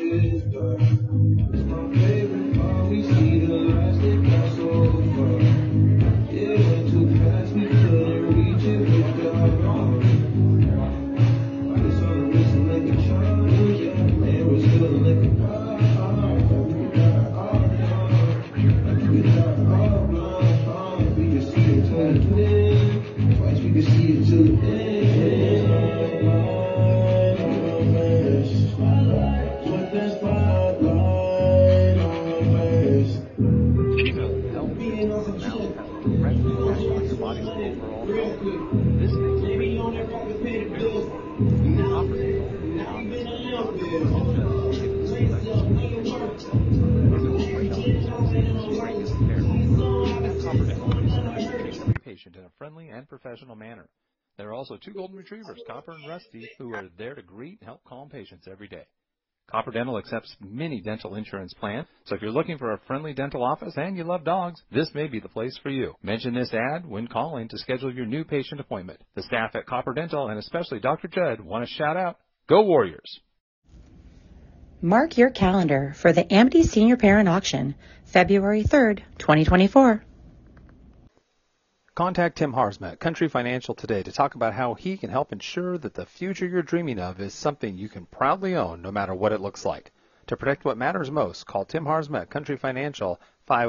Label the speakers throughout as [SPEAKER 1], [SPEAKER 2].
[SPEAKER 1] Patient in a friendly and professional manner. There are also 2 golden retrievers, Copper and Rusty, who are there to greet and help calm patients every day. Copper Dental accepts many dental insurance plans, so if you're looking for a friendly dental office and you love dogs, this may be the place for you. Mention this ad when calling to schedule your new patient appointment. The staff at Copper Dental, and especially Dr. Judd, want to shout out, Go Warriors!
[SPEAKER 2] Mark your calendar for the Amity Senior Parent Auction, February 3rd, 2024.
[SPEAKER 1] Contact Tim Harsma at Country Financial today to talk about how he can help ensure that the future you're dreaming of is something you can proudly own no matter what it looks like. To protect what matters most, call Tim Harsma at Country Financial,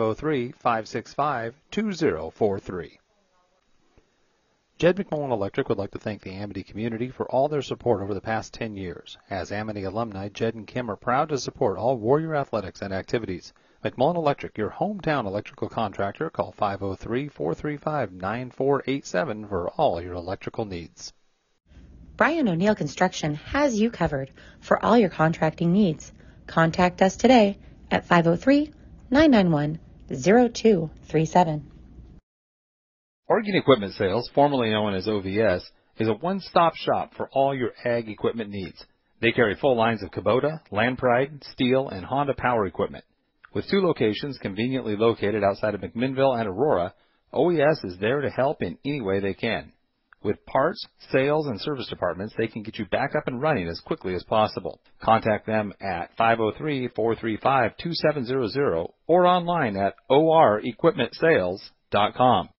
[SPEAKER 1] 503-565-2043. Jed McMullen Electric would like to thank the Amity community for all their support over the past 10 years. As Amity alumni, Jed and Kim are proud to support all Warrior athletics and activities. McMullen Electric, your hometown electrical contractor. Call 503-435-9487 for all your electrical needs.
[SPEAKER 2] Brian O'Neill Construction has you covered for all your contracting needs. Contact us today at 503-991-0237.
[SPEAKER 1] Oregon Equipment Sales, formerly known as OVS, is a one-stop shop for all your ag equipment needs. They carry full lines of Kubota, Land Pride, Steel, and Honda power equipment. With 2 locations conveniently located outside of McMinnville and Aurora, OES is there to help in any way they can. With parts, sales, and service departments, they can get you back up and running as quickly as possible. Contact them at 503-435-2700 or online at orequipmentsales.com.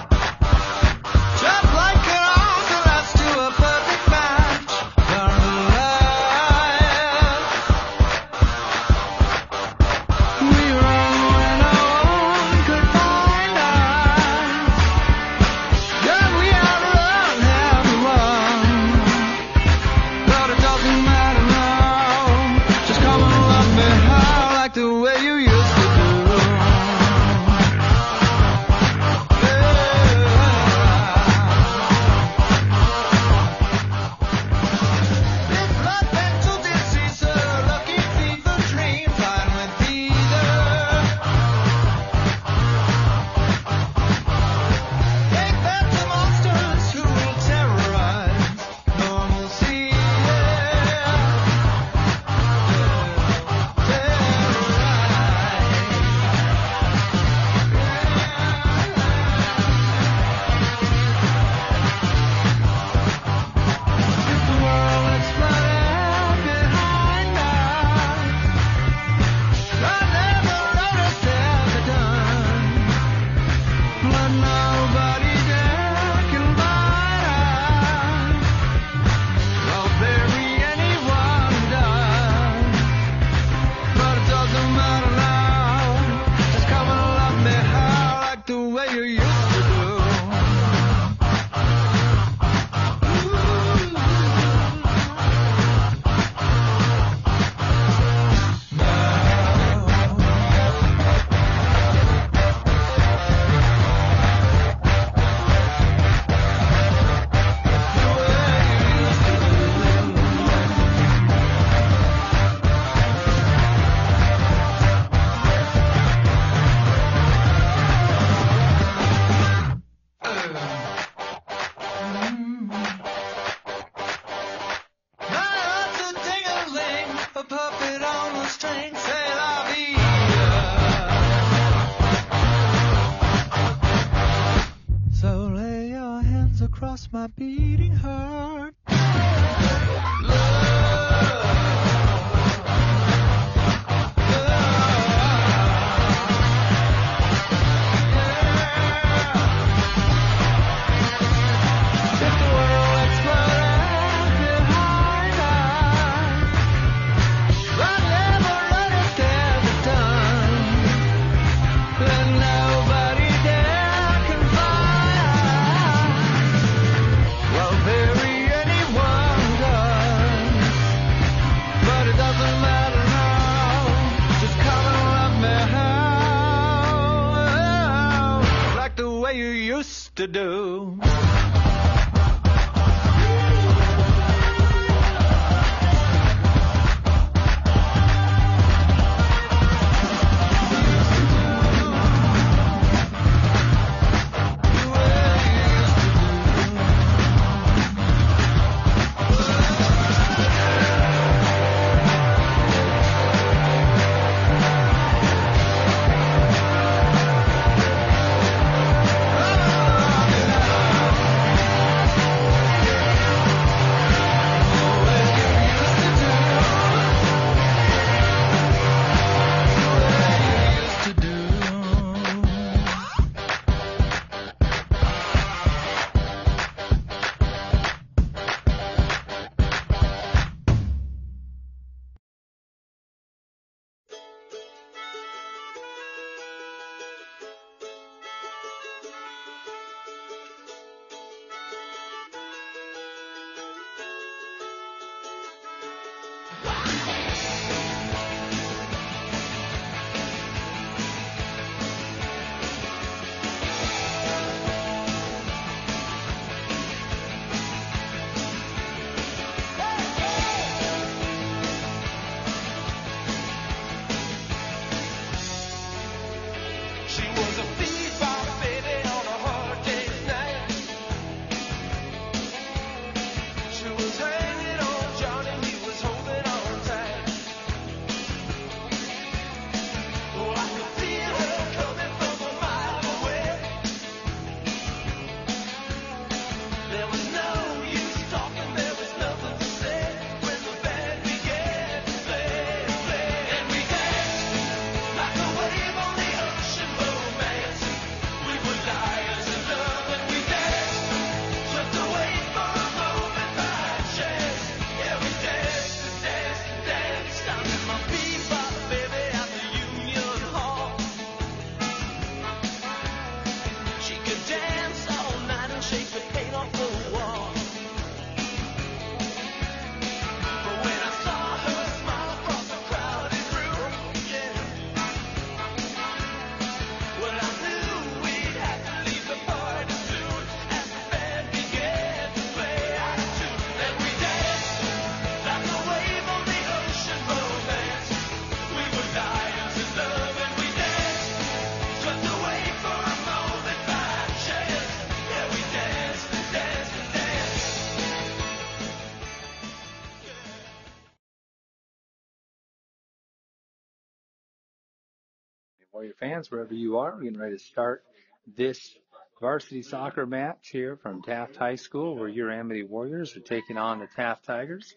[SPEAKER 3] Just like an hourglass to a perfect match. across my beating heart. To do.
[SPEAKER 1] Warrior fans, wherever you are, we're getting ready to start this varsity soccer match here from Taft High School, where your Amity Warriors are taking on the Taft Tigers.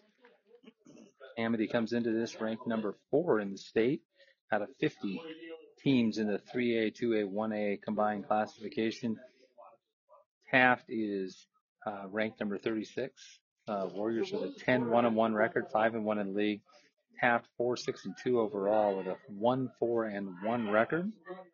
[SPEAKER 1] Amity comes into this ranked number 4 in the state out of 50 teams in the 3A, 2A, 1A combined classification. Taft is ranked number 36. Warriors with a 10-1-1 record, 5-1 in league. Taft 4-6-2 overall with a 1-4-1 record.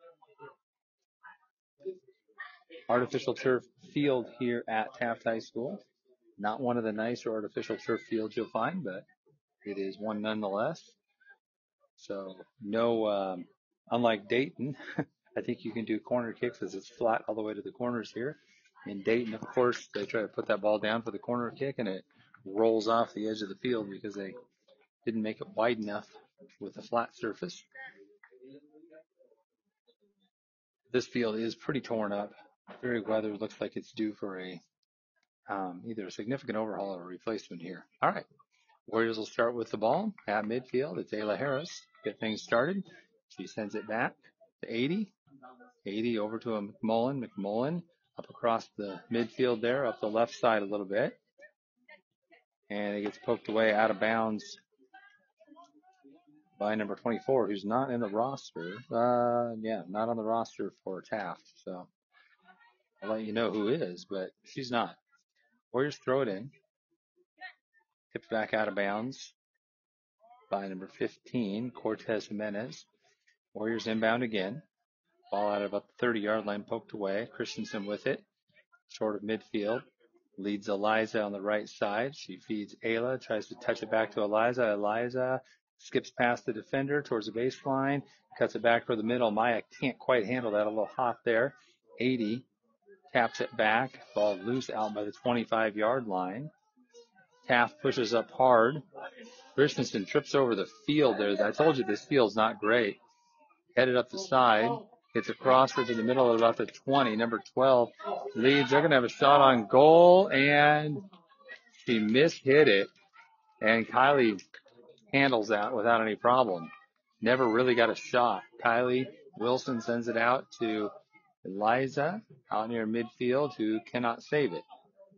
[SPEAKER 1] Artificial turf field here at Taft High School. Not one of the nicer artificial turf fields you'll find, but it is one nonetheless. So no, unlike Dayton, I think you can do corner kicks as it's flat all the way to the corners here. In Dayton, of course, they try to put that ball down for the corner kick and it rolls off the edge of the field because they didn't make it wide enough with the flat surface. This field is pretty torn up. Very weather, looks like it's due for a either a significant overhaul or a replacement here. All right. Warriors will start with the ball at midfield. It's Ayla Harris. Get things started. She sends it back to 80. 80 over to a McMullen. McMullen up across the midfield there, up the left side a little bit. And it gets poked away out of bounds by number 24, who's not in the roster. Not on the roster for Taft. So I'll let you know who is, but she's not. Warriors throw it in. Tipped back out of bounds by number 15, Cortez Jimenez. Warriors inbound again. Ball out of about the 30-yard line, poked away. Christensen with it. Short of midfield. Leads Eliza on the right side. She feeds Ayla, tries to touch it back to Eliza. Eliza skips past the defender towards the baseline, cuts it back for the middle. Maya can't quite handle that, a little hot there. 80 taps it back. Ball loose out by the 25-yard line. Taft pushes up hard. Christensen trips over the field there. I told you this field's not great. Headed up the side. Gets across to the middle of about the 20. Number 12 leads. They're going to have a shot on goal, and she mishit it. And Kylie handles that without any problem. Never really got a shot. Kylie Wilson sends it out to Eliza out near midfield, who cannot save it.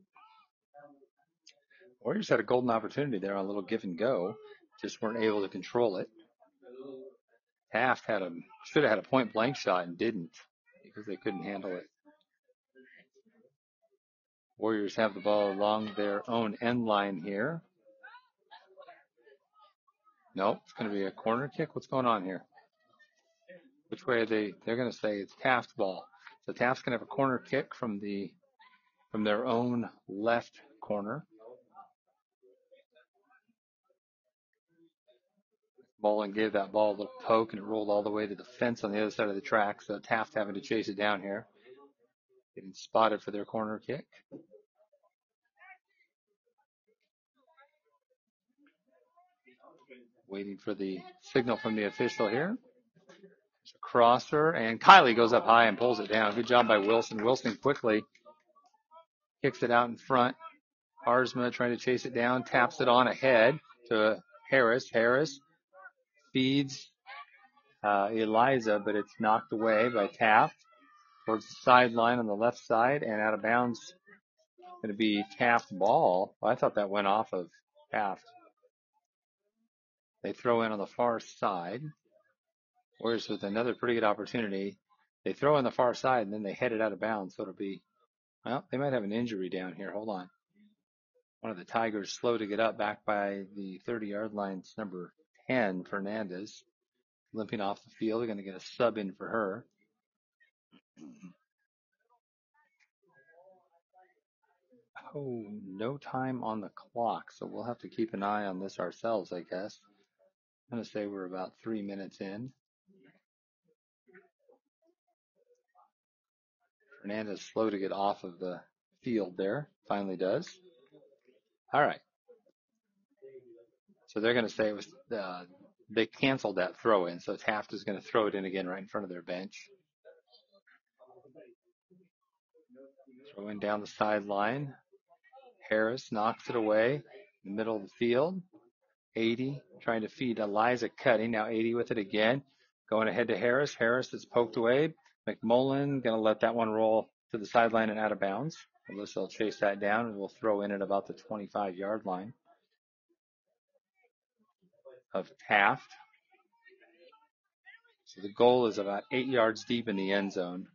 [SPEAKER 1] Warriors had a golden opportunity there on a little give and go. Just weren't able to control it. Taft should have had a point blank shot and didn't because they couldn't handle it. Warriors have the ball along their own end line here. Nope, it's going to be a corner kick. What's going on here? Which way are they? They're going to say it's Taft's ball. So Taft's going to have a corner kick from their own left corner. Bolin gave that ball a little poke, and it rolled all the way to the fence on the other side of the track, so Taft having to chase it down here. Getting spotted for their corner kick. Waiting for the signal from the official here. There's a crosser, and Kylie goes up high and pulls it down. Good job by Wilson. Wilson quickly kicks it out in front. Harzma trying to chase it down, taps it on ahead to Harris. Harris feeds Eliza, but it's knocked away by Taft towards the sideline on the left side and out of bounds. Going to be Taft's ball. Well, I thought that went off of Taft. They throw in on the far side. Warriors with another pretty good opportunity. They throw in the far side and then they head it out of bounds. So it'll be, well, they might have an injury down here. Hold on. One of the Tigers slow to get up back by the 30-yard line. It's number 10, Fernandez, limping off the field. They're going to get a sub in for her. Oh, no time on the clock, so we'll have to keep an eye on this ourselves, I guess. I'm going to say we're about 3 minutes in. Fernandez slow to get off of the field there. Finally does. All right. So they're going to say it was they canceled that throw in, so Taft is going to throw it in again right in front of their bench. Throw in down the sideline. Harris knocks it away in the middle of the field. 80 trying to feed Eliza Cutting. Now 80 with it again. Going ahead to Harris. Harris is poked away. McMullen going to let that one roll to the sideline and out of bounds. Alyssa will chase that down and we'll throw in at about the 25-yard line of Taft. So the goal is about 8 yards deep in the end zone.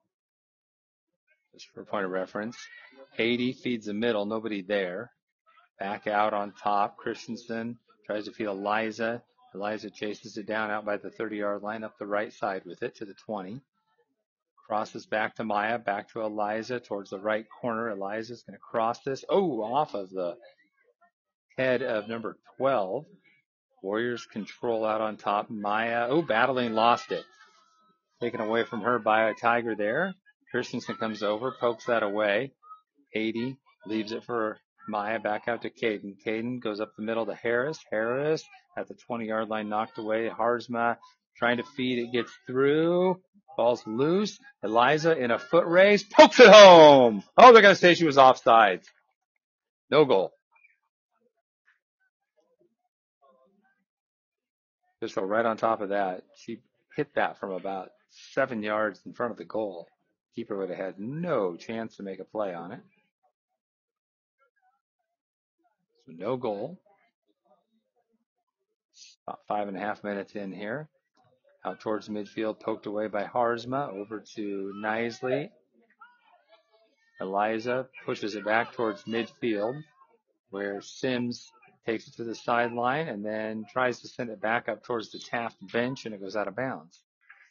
[SPEAKER 1] Just for a point of reference. 80 feeds the middle, nobody there. Back out on top. Christensen tries to feed Eliza. Eliza chases it down out by the 30-yard line, up the right side with it to the 20. Crosses back to Maya, back to Eliza towards the right corner. Eliza's going to cross this. Oh, off of the head of number 12. Warriors control out on top. Maya, battling, lost it. Taken away from her by a Tiger there. Christensen comes over, pokes that away. 80 leaves it for Maya, back out to Caden. Caden goes up the middle to Harris. Harris at the 20-yard line, knocked away. Harzma trying to feed. It gets through. Ball's loose. Eliza in a foot race. Pokes it home. Oh, they're going to say she was offside. No goal. Just go right on top of that. She hit that from about 7 yards in front of the goal. Keeper would have had no chance to make a play on it. So no goal. About 5.5 minutes in here. Out towards midfield, poked away by Harzma. Over to Knisely. Eliza pushes it back towards midfield, where Sims takes it to the sideline and then tries to send it back up towards the Taft bench, and it goes out of bounds.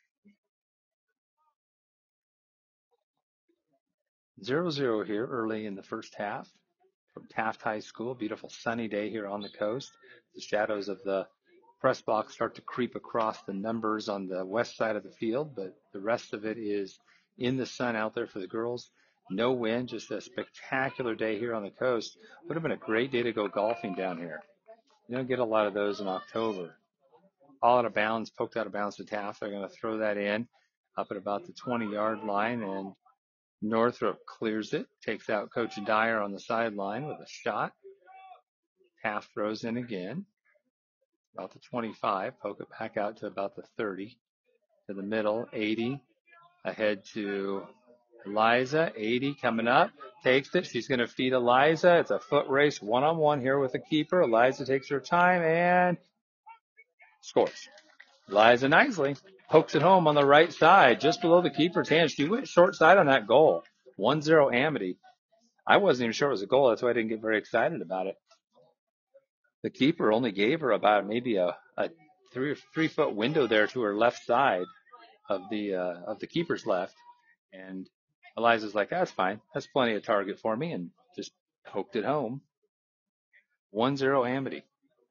[SPEAKER 1] 0-0 here early in the first half from Taft High School. Beautiful sunny day here on the coast. The shadows of the press box start to creep across the numbers on the west side of the field, but the rest of it is in the sun out there for the girls. No wind, just a spectacular day here on the coast. Would have been a great day to go golfing down here. You don't get a lot of those in October. All out of bounds, poked out of bounds to Taft. They're going to throw that in up at about the 20-yard line, and Northrop clears it, takes out Coach Dyer on the sideline with a shot. Taft throws in again, about the 25, poke it back out to about the 30, to the middle, 80, ahead to Eliza, 80 coming up, takes it. She's going to feed Eliza. It's a foot race, one-on-one here with the keeper. Eliza takes her time and scores. Eliza Knisely pokes it home on the right side, just below the keeper's hand. She went short side on that goal. 1-0 Amity. I wasn't even sure it was a goal. That's why I didn't get very excited about it. The keeper only gave her about maybe a 3 foot window there to her left side of the keeper's left. And Eliza's like, that's fine. That's plenty of target for me, and just poked it home. 1-0 Amity.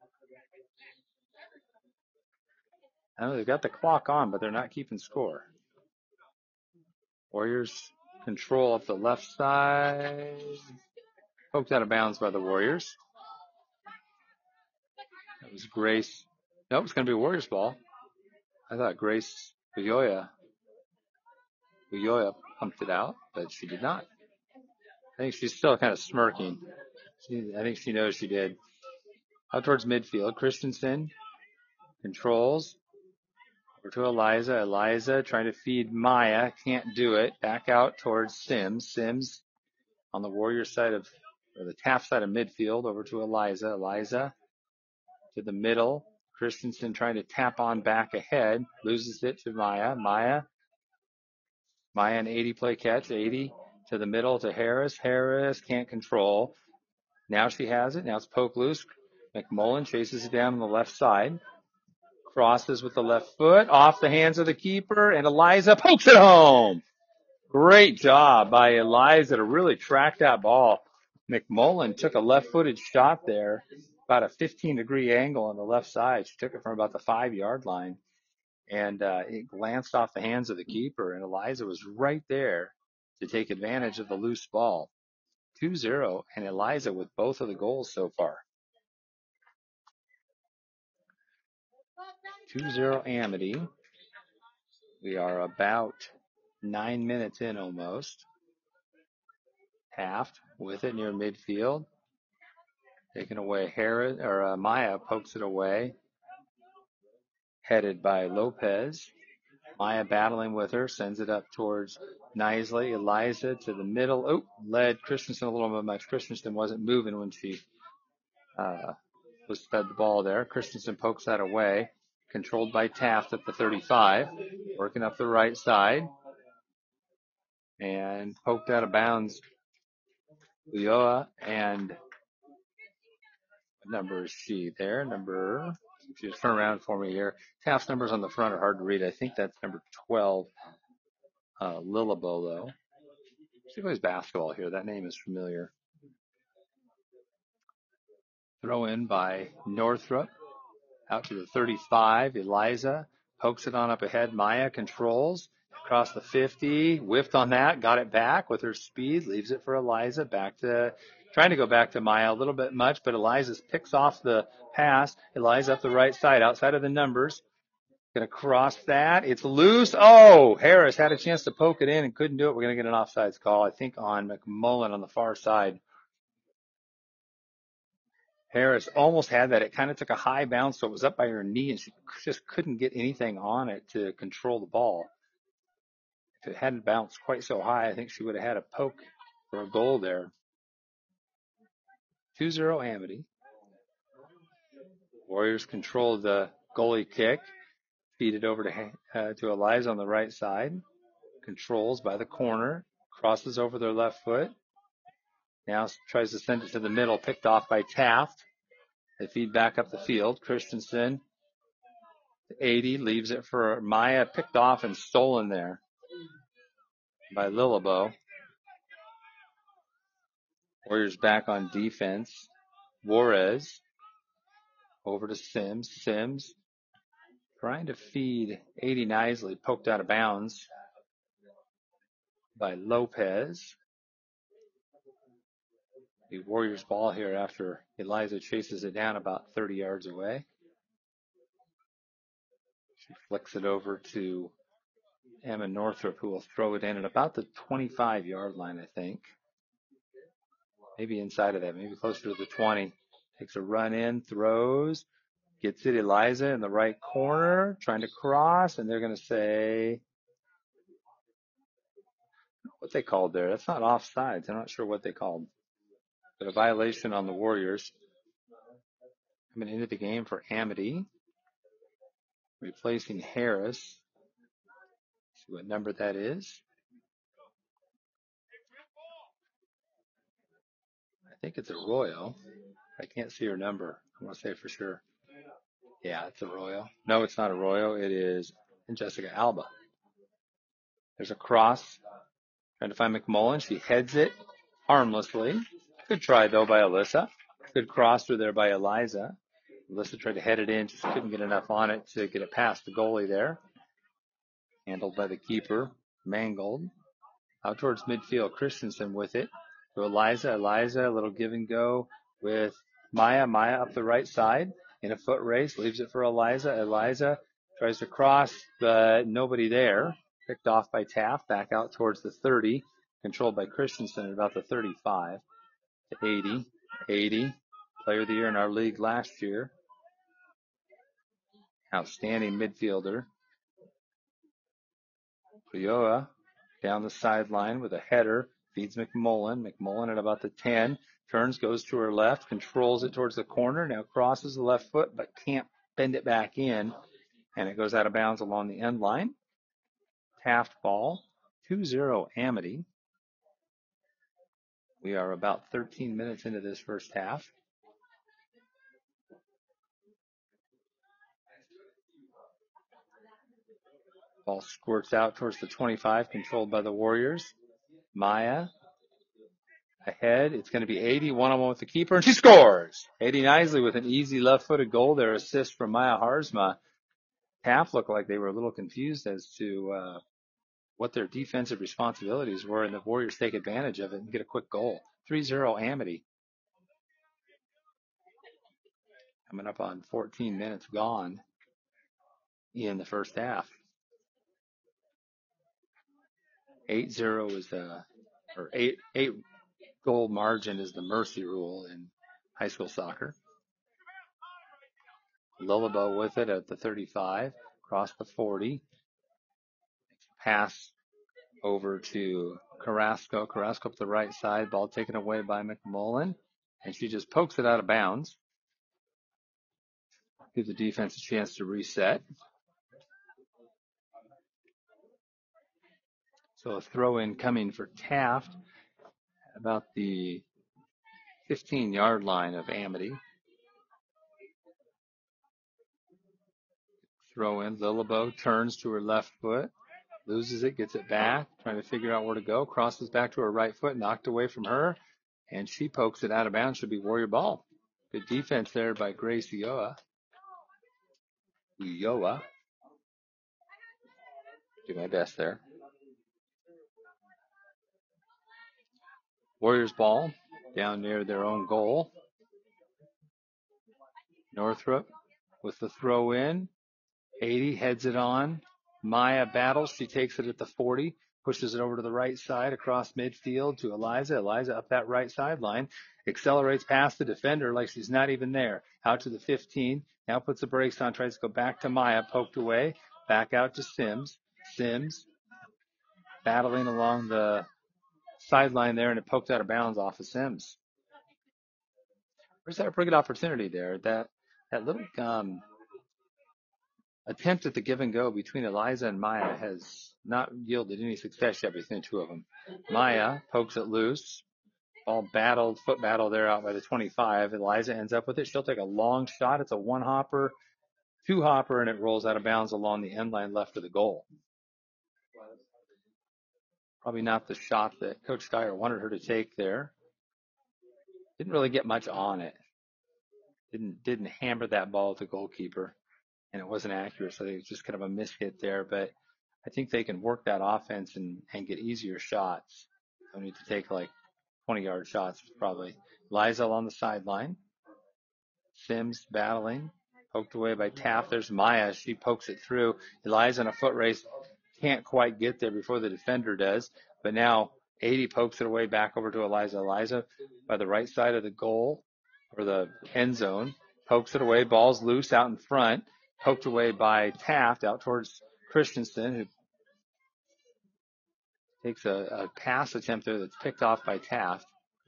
[SPEAKER 1] I know they've got the clock on, but they're not keeping score. Warriors control up the left side. Poked out of bounds by the Warriors. That was Grace. Nope, it's going to be a Warriors ball. I thought Grace Uyoya pumped it out, but she did not. I think she's still kind of smirking. I think she knows she did. Out towards midfield, Christensen controls. Over to Eliza. Eliza trying to feed Maya. Can't do it. Back out towards Sims. Sims on the Warrior side or the Taft side of midfield. Over to Eliza. Eliza to the middle. Christensen trying to tap on back ahead. Loses it to Maya. Maya an 80 play catch. 80 to the middle to Harris. Harris can't control. Now she has it. Now it's poke loose. McMullen chases it down on the left side. Crosses with the left foot off the hands of the keeper, and Eliza pokes it home. Great job by Eliza to really track that ball. McMullen took a left-footed shot there, about a 15-degree angle on the left side. She took it from about the 5-yard line, and it glanced off the hands of the keeper, and Eliza was right there to take advantage of the loose ball. 2-0, and Eliza with both of the goals so far. 2-0 Amity. We are about 9 minutes in almost. Taft with it near midfield. Taken away. Maya pokes it away. Headed by Lopez. Maya battling with her. Sends it up towards Knisely. Eliza to the middle. Led Christensen a little bit much. Christensen wasn't moving when she was fed the ball there. Christensen pokes that away. Controlled by Taft at the 35. Working up the right side. And poked out of bounds. Ulloa and what number is she there? She just turn around for me here. Taft's numbers on the front are hard to read. I think that's number 12, Lillabolo. She plays basketball here. That name is familiar. Throw in by Northrop. Out to the 35. Eliza pokes it on up ahead. Maya controls. Across the 50. Whiffed on that. Got it back with her speed. Leaves it for Eliza. Trying to go back to Maya a little bit much, but Eliza picks off the pass. Eliza up the right side, outside of the numbers. Going to cross that. It's loose. Oh, Harris had a chance to poke it in and couldn't do it. We're going to get an offsides call, I think, on McMullen on the far side. Harris almost had that. It kind of took a high bounce, so it was up by her knee, and she just couldn't get anything on it to control the ball. If it hadn't bounced quite so high, I think she would have had a poke for a goal there. 2-0 Amity. Warriors control the goalie kick. Feed it over to Eliza on the right side. Controls by the corner. Crosses over their left foot. Now tries to send it to the middle. Picked off by Taft. They feed back up the field. Christensen, 80, leaves it for Maya. Picked off and stolen there by Lillebo. Warriors back on defense. Juarez over to Sims. Sims trying to feed 80 nicely. Poked out of bounds by Lopez. The Warriors ball here after Eliza chases it down about 30 yards away. She flicks it over to Emma Northrup, who will throw it in at about the 25-yard line, I think. Maybe inside of that, maybe closer to the 20. Takes a run in, throws, gets it. Eliza in the right corner, trying to cross, and they're going to say, what they called there. That's not offsides. I'm not sure what they called. But a violation on the Warriors. Coming into the game for Amity. Replacing Harris. See what number that is. I think it's Arroyo. I can't see her number. I want to say for sure. Yeah, it's Arroyo. No, it's not Arroyo. It is Jessica Alba. There's a cross. Trying to find McMullen. She heads it harmlessly. Good try, though, by Alyssa. Good cross through there by Eliza. Alyssa tried to head it in. Just couldn't get enough on it to get it past the goalie there. Handled by the keeper. Mangold. Out towards midfield. Christensen with it. To Eliza. Eliza, a little give and go with Maya. Maya up the right side in a foot race. Leaves it for Eliza. Eliza tries to cross, but nobody there. Picked off by Taft. Back out towards the 30. Controlled by Christensen at about the 35 to 80. 80. Player of the year in our league last year. Outstanding midfielder. Prioa down the sideline with a header. Feeds McMullen. McMullen at about the 10. Turns, goes to her left. Controls it towards the corner. Now crosses the left foot, but can't bend it back in. And it goes out of bounds along the end line. Taft ball. 2-0 Amity. We are about 13 minutes into this first half. Ball squirts out towards the 25, controlled by the Warriors. Maya ahead. It's going to be 80, one-on-one with the keeper, and she scores! 80 Nisley with an easy left-footed goal there, assist from Maya Harzma. Taft looked like they were a little confused as to what their defensive responsibilities were, and the Warriors take advantage of it and get a quick goal. 3-0 Amity. Coming up on 14 minutes gone in the first half. 8-0 is or eight goal margin is the mercy rule in high school soccer. Lillebo with it at the 35, across the 40. Pass over to Carrasco. Carrasco up the right side, ball taken away by McMullen, and she just pokes it out of bounds. Give the defense a chance to reset. So a throw in coming for Taft about the 15-yard line of Amity. Throw in. Lillebo turns to her left foot, loses it, gets it back, trying to figure out where to go, crosses back to her right foot, knocked away from her, and she pokes it out of bounds. Should be Warrior ball. Good defense there by Grace Ulloa. Do my best there. Warriors ball down near their own goal. Northrup with the throw in. 80 heads it on. Maya battles. She takes it at the 40. Pushes it over to the right side across midfield to Eliza. Eliza up that right sideline. Accelerates past the defender like she's not even there. Out to the 15. Now puts the brakes on. Tries to go back to Maya. Poked away. Back out to Sims. Sims battling along the sideline there, and it poked out of bounds off of Sims. Where's that a pretty good opportunity there? That little attempt at the give and go between Eliza and Maya has not yielded any success yet between the two of them. Maya pokes it loose. Ball battled, foot battle there out by the 25. Eliza ends up with it. She'll take a long shot. It's a one hopper, two hopper, and it rolls out of bounds along the end line left of the goal. Probably not the shot that Coach Dyer wanted her to take there. Didn't really get much on it. Didn't hammer that ball at the goalkeeper, and it wasn't accurate, so it was just kind of a miss hit there. But I think they can work that offense and get easier shots. Don't need to take like 20-yard shots probably. Liza on the sideline. Sims battling. Poked away by Taft. There's Maya. She pokes it through. Eliza in a foot race. Can't quite get there before the defender does. But now 80 pokes it away back over to Eliza. Eliza by the right side of the goal or the end zone. Pokes it away. Ball's loose out in front. Poked away by Taft out towards Christensen, who takes a pass attempt there that's picked off by Taft.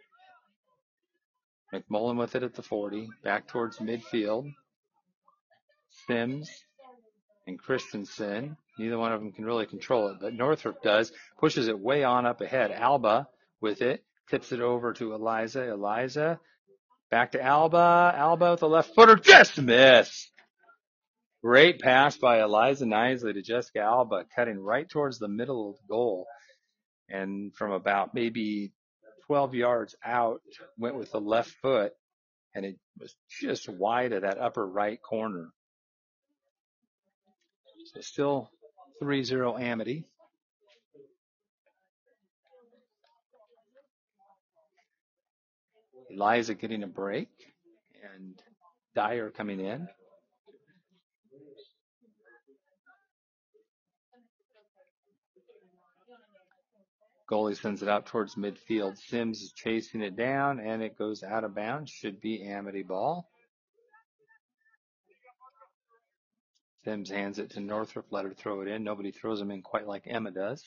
[SPEAKER 1] McMullen with it at the 40. Back towards midfield. Sims and Christensen. Neither one of them can really control it, but Northrop does. Pushes it way on up ahead. Alba with it. Tips it over to Eliza. Eliza. Back to Alba. Alba with the left footer. Just missed. Great pass by Eliza Nisley to Jessica Alba, cutting right towards the middle of the goal. And from about maybe 12 yards out, went with the left foot, and it was just wide of that upper right corner. So still 3-0 Amity. Eliza getting a break, and Dyer coming in. Goalie sends it out towards midfield. Sims is chasing it down, and it goes out of bounds. Should be Amity ball. Sims hands it to Northrop. Let her throw it in. Nobody throws them in quite like Emma does.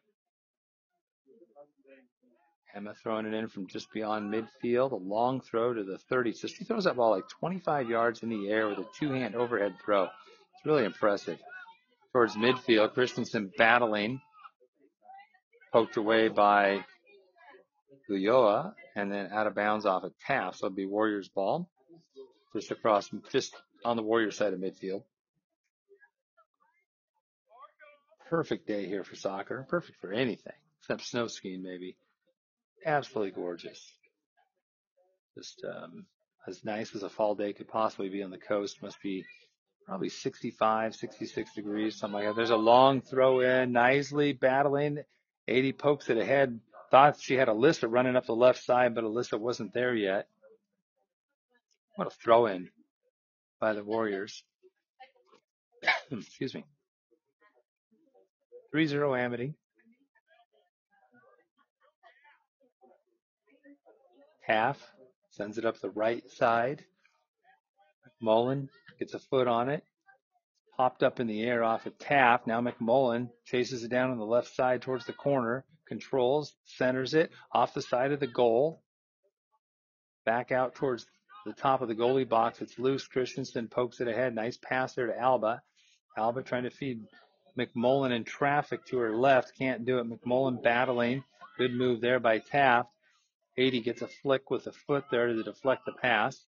[SPEAKER 1] Emma throwing it in from just beyond midfield. A long throw to the 30. So she throws that ball like 25 yards in the air with a two-hand overhead throw. It's really impressive. Towards midfield, Christensen battling. Poked away by Ulloa, and then out of bounds off a Taft. So it'll be Warriors ball. Just on the Warriors side of midfield. Perfect day here for soccer. Perfect for anything, except snow skiing maybe. Absolutely gorgeous. Just as nice as a fall day could possibly be on the coast. Must be probably 65, 66 degrees, something like that. There's a long throw in. Nisley battling. 80 pokes it ahead. Thought she had Alyssa running up the left side, but Alyssa wasn't there yet. What a throw in by the Warriors. Excuse me. 3-0 Amity. Taft sends it up the right side. McMullen gets a foot on it. Popped up in the air off of Taft. Now McMullen chases it down on the left side towards the corner. Controls, centers it off the side of the goal. Back out towards the top of the goalie box. It's loose. Christensen pokes it ahead. Nice pass there to Alba. Alba trying to feed McMullen in traffic to her left. Can't do it. McMullen battling. Good move there by Taft. 80 gets a flick with a foot there to deflect the pass.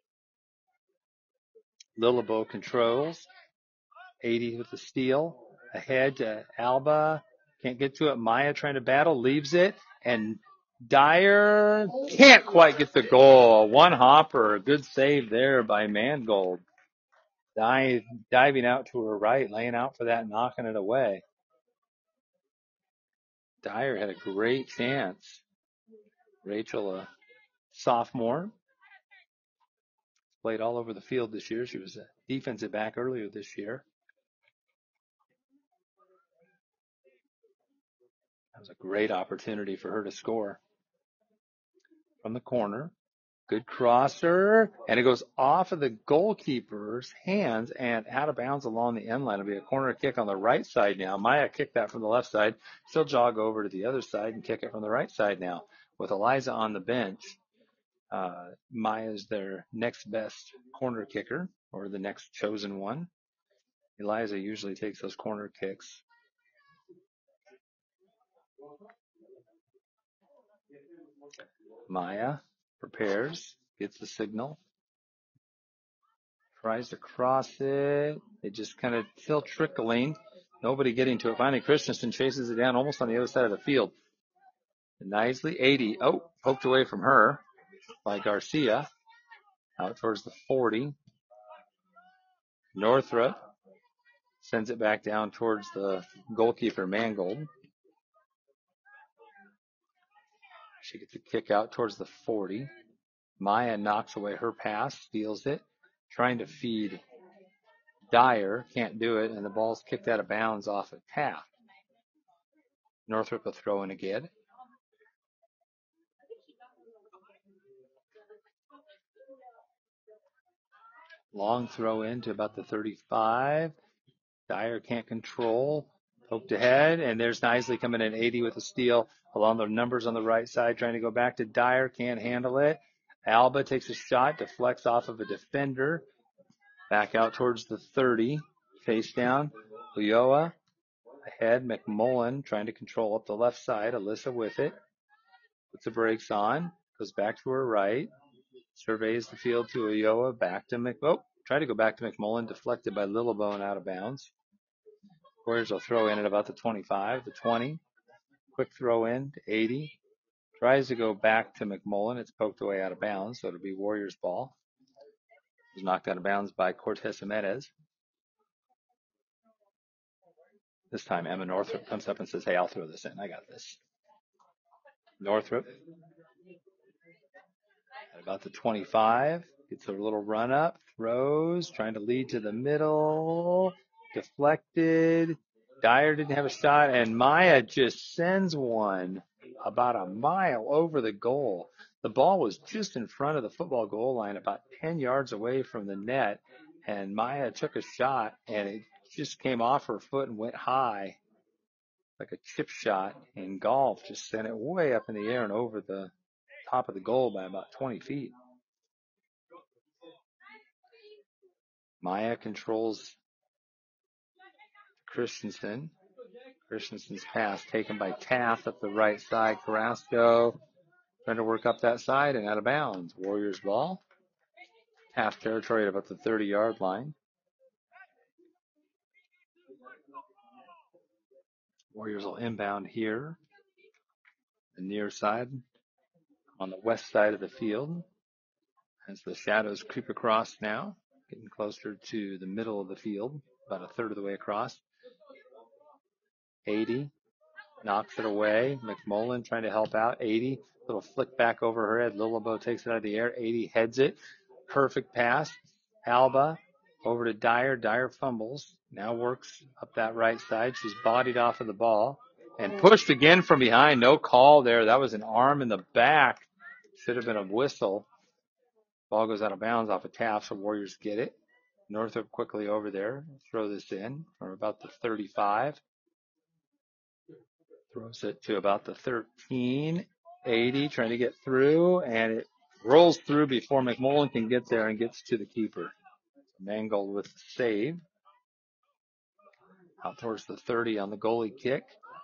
[SPEAKER 1] Lillebo controls. 80 with the steal. Ahead to Alba. Can't get to it. Maya trying to battle. Leaves it. And Dyer can't quite get the goal. One hopper. Good save there by Mangold. Diving out to her right. Laying out for that. Knocking it away. Dyer had a great chance. Rachel, a sophomore. Played all over the field this year. She was a defensive back earlier this year. That was a great opportunity for her to score from the corner. Good crosser, and it goes off of the goalkeeper's hands and out of bounds along the end line. It'll be a corner kick on the right side now. Maya kicked that from the left side. She'll jog over to the other side and kick it from the right side now. With Eliza on the bench, Maya's their next best corner kicker, or the next chosen one. Eliza usually takes those corner kicks. Maya prepares, gets the signal, tries to cross it. It just kind of still trickling. Nobody getting to it. Finally, Christensen chases it down almost on the other side of the field. And nicely, 80. Oh, poked away from her by Garcia. Out towards the 40. Northrup sends it back down towards the goalkeeper, Mangold. She gets a kick out towards the 40. Maya knocks away her pass, steals it, trying to feed Dyer, can't do it, and the ball's kicked out of bounds off of Taft. Northrup will throw in again. Long throw in to about the 35. Dyer can't control. Poked ahead, and there's Nisley coming in 80 with a steal along the numbers on the right side, trying to go back to Dyer, can't handle it. Alba takes a shot, deflects off of a defender. Back out towards the 30, face down. Ulloa ahead, McMullen trying to control up the left side. Alyssa with it. Puts the brakes on, goes back to her right. Surveys the field to Ulloa, back to tried to go back to McMullen, deflected by Lillibone out of bounds. Warriors will throw in at about the 25, the 20. Quick throw in to 80. Tries to go back to McMullen. It's poked away out of bounds, so it'll be Warriors ball. It was knocked out of bounds by Cortez Jimenez. This time Emma Northrup comes up and says, hey, I'll throw this in. I got this. Northrup at about the 25. Gets a little run up. Throws. Trying to lead to the middle. Deflected. Dyer didn't have a shot, and Maya just sends one about a mile over the goal. The ball was just in front of the football goal line, about 10 yards away from the net, and Maya took a shot, and it just came off her foot and went high, like a chip shot in golf. Just sent it way up in the air and over the top of the goal by about 20 feet. Maya controls Christensen. Christensen's pass taken by Taft up the right side. Carrasco trying to work up that side and out of bounds. Warriors ball. Taft territory at about the 30-yard line. Warriors will inbound here. The near side on the west side of the field. As the shadows creep across now, getting closer to the middle of the field, about a third of the way across. 80 knocks it away. McMullen trying to help out. 80, little flick back over her head. Lillibone takes it out of the air. 80 heads it. Perfect pass. Alba over to Dyer. Dyer fumbles. Now works up that right side. She's bodied off of the ball and pushed again from behind. No call there. That was an arm in the back. Should have been a whistle. Ball goes out of bounds off of Taft, so Warriors get it. Northup quickly over there. Throw this in from about the 35. Throws it to about the 13. 80 trying to get through, and it rolls through before McMullen can get there and gets to the keeper. Mangold with the save. Out towards the 30 on the goalie kick.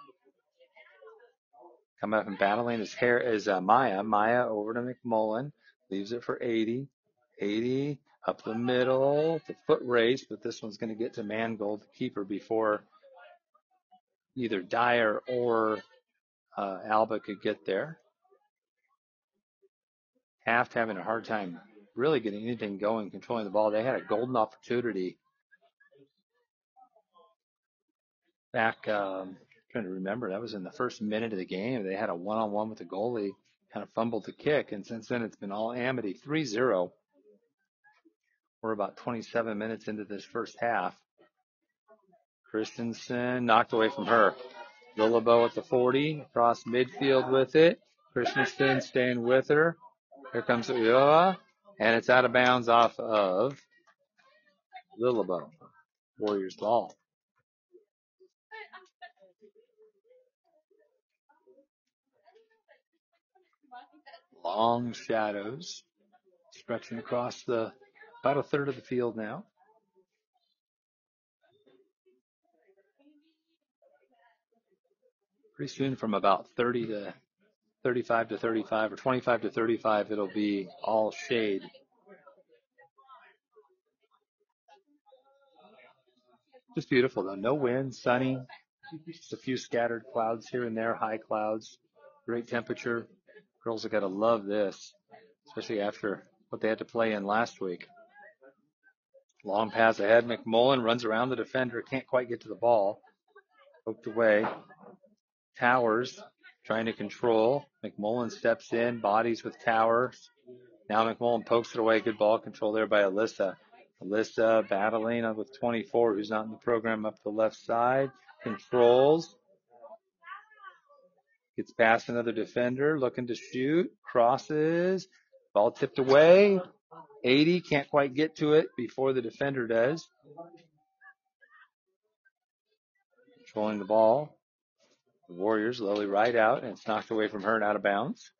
[SPEAKER 1] Coming up and battling is Maya. Maya over to McMullen. Leaves it for 80. 80 up the middle. The foot race, but this one's going to get to Mangold, the keeper, before either Dyer or Alba could get there. Taft having a hard time really getting anything going, controlling the ball. They had a golden opportunity back, trying to remember, that was in the first minute of the game. They had a one-on-one with the goalie, kind of fumbled the kick, and since then it's been all Amity. 3-0. We're about 27 minutes into this first half. Christensen knocked away from her. Lillibone at the 40, across midfield with it. Christensen staying with her. Here comes Ulloa, and it's out of bounds off of Lillabo. Warriors ball. Long shadows stretching across about a third of the field now. Pretty soon from about 30 to 35 to 35 or 25 to 35, it'll be all shade. Just beautiful though. No wind, sunny, just a few scattered clouds here and there, high clouds, great temperature. Girls have got to love this, especially after what they had to play in last week. Long pass ahead. McMullen runs around the defender, can't quite get to the ball. Poked away. Towers trying to control. McMullen steps in, bodies with Towers. Now McMullen pokes it away. Good ball control there by Alyssa. Alyssa battling with 24, who's not in the program, up the left side. Controls. Gets past another defender, looking to shoot. Crosses. Ball tipped away. 80 can't quite get to it before the defender does. Controlling the ball. The Warriors lowly right out, and it's knocked away from her and out of bounds.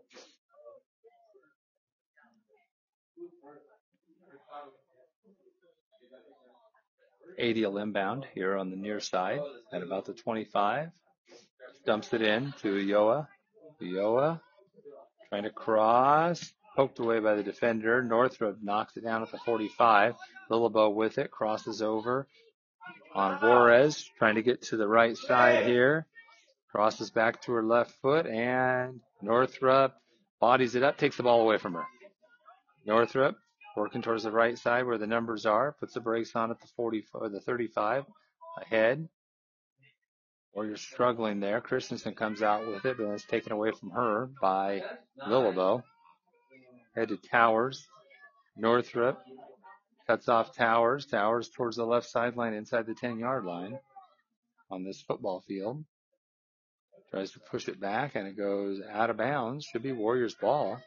[SPEAKER 1] ADL inbound here on the near side at about the 25. Dumps it in to Ulloa. Ulloa trying to cross. Poked away by the defender. Northrup knocks it down at the 45. Lillabo with it. Crosses over on Juarez. Trying to get to the right side here. Crosses back to her left foot. And Northrup bodies it up. Takes the ball away from her. Northrup working towards the right side where the numbers are. Puts the brakes on at the 40 or the 35. Ahead. Warriors struggling there. Christensen comes out with it, but it's taken away from her by Lillabo. Head to Towers. Northrup cuts off Towers. Towers towards the left sideline inside the 10-yard line on this football field. Tries to push it back, and it goes out of bounds. Should be Warriors ball.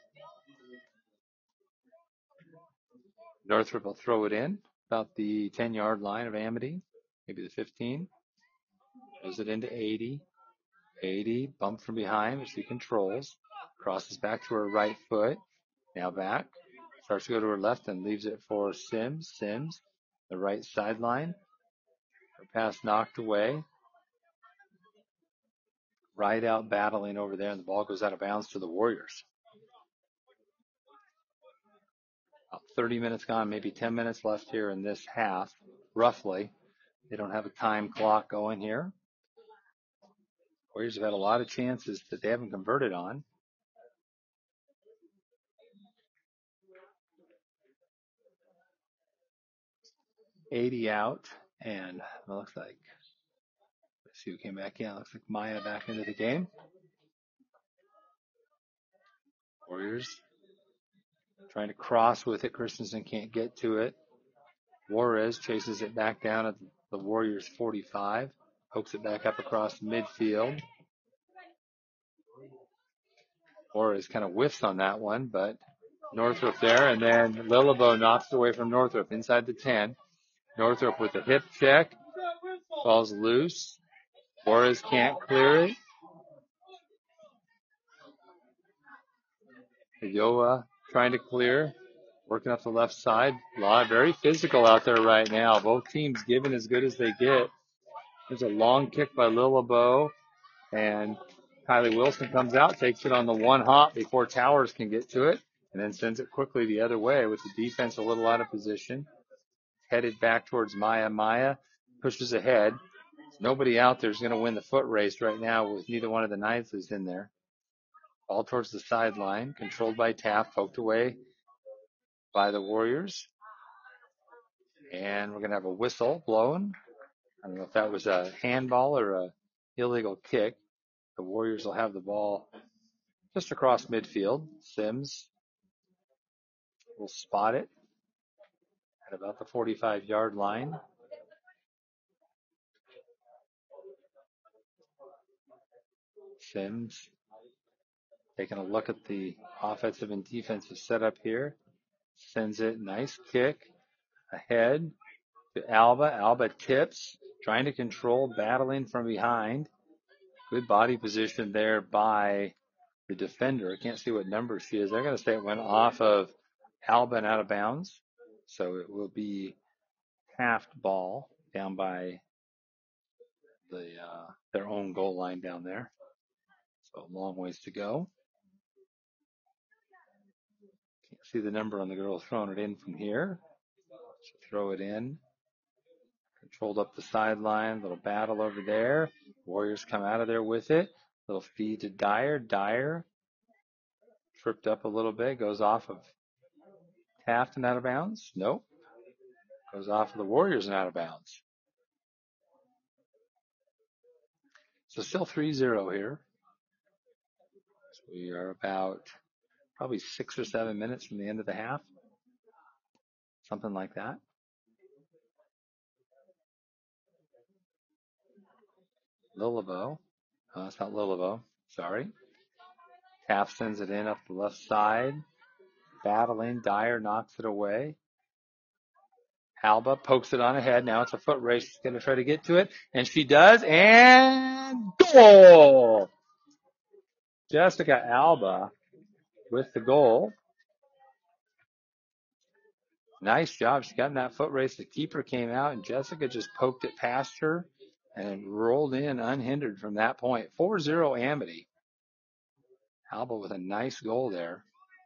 [SPEAKER 1] Northrup will throw it in about the 10-yard line of Amity, maybe the 15. Throws it into 80. 80, bump from behind as she controls. Crosses back to her right foot. Now back. Starts to go to her left and leaves it for Sims. Sims, the right sideline. Her pass knocked away. Right out battling over there, and the ball goes out of bounds to the Warriors. About 30 minutes gone, maybe 10 minutes left here in this half, roughly. They don't have a time clock going here. Warriors have had a lot of chances that they haven't converted on. $80 out, and it looks like, let's see who came back in. It looks like Maya back into the game. Warriors trying to cross with it. Christensen can't get to it. Juarez chases it back down at the Warriors 45. Pokes it back up across midfield. Juarez kind of whiffs on that one, but Northrup there, and then Lillabo knocks it away from Northrup inside the 10. Northrup with a hip check. Falls loose. Juarez can't clear it. Ulloa trying to clear. Working up the left side. Very physical out there right now. Both teams giving as good as they get. There's a long kick by Lillabo. And Kylie Wilson comes out, takes it on the one hop before Towers can get to it, and then sends it quickly the other way with the defense a little out of position. Headed back towards Maya. Maya pushes ahead. Nobody out there is going to win the foot race right now with neither one of the Knights in there. Ball towards the sideline, controlled by Taft, poked away by the Warriors. And we're going to have a whistle blown. I don't know if that was a handball or a illegal kick. The Warriors will have the ball just across midfield. Sims will spot it at about the 45-yard line. Sims Taking a look at the offensive and defensive setup here. Sends it, nice kick ahead to Alba. Alba tips, trying to control, battling from behind. Good body position there by the defender. I can't see what number she is. They're going to say it went off of Alba and out of bounds. So it will be half ball down by their own goal line down there. So a long ways to go. Can't see the number on the girl throwing it in from here. So throw it in. Controlled up the sideline. Little battle over there. Warriors come out of there with it. Little feed to Dyer. Dyer tripped up a little bit. Goes off of Taft and out of bounds. Nope. Goes off of the Warriors and out of bounds. So still 3-0 here. So we are about probably 6 or 7 minutes from the end of the half. Something like that. Lillebo. Oh, that's not Lillebo. Sorry. Taft sends it in up the left side. Battling. Dyer knocks it away. Alba pokes it on ahead. Now it's a foot race. She's going to try to get to it. And she does. And goal! Jessica Alba with the goal. Nice job. She got in that foot race. The keeper came out and Jessica just poked it past her and rolled in unhindered from that point. 4-0 Amity. Alba with a nice goal there.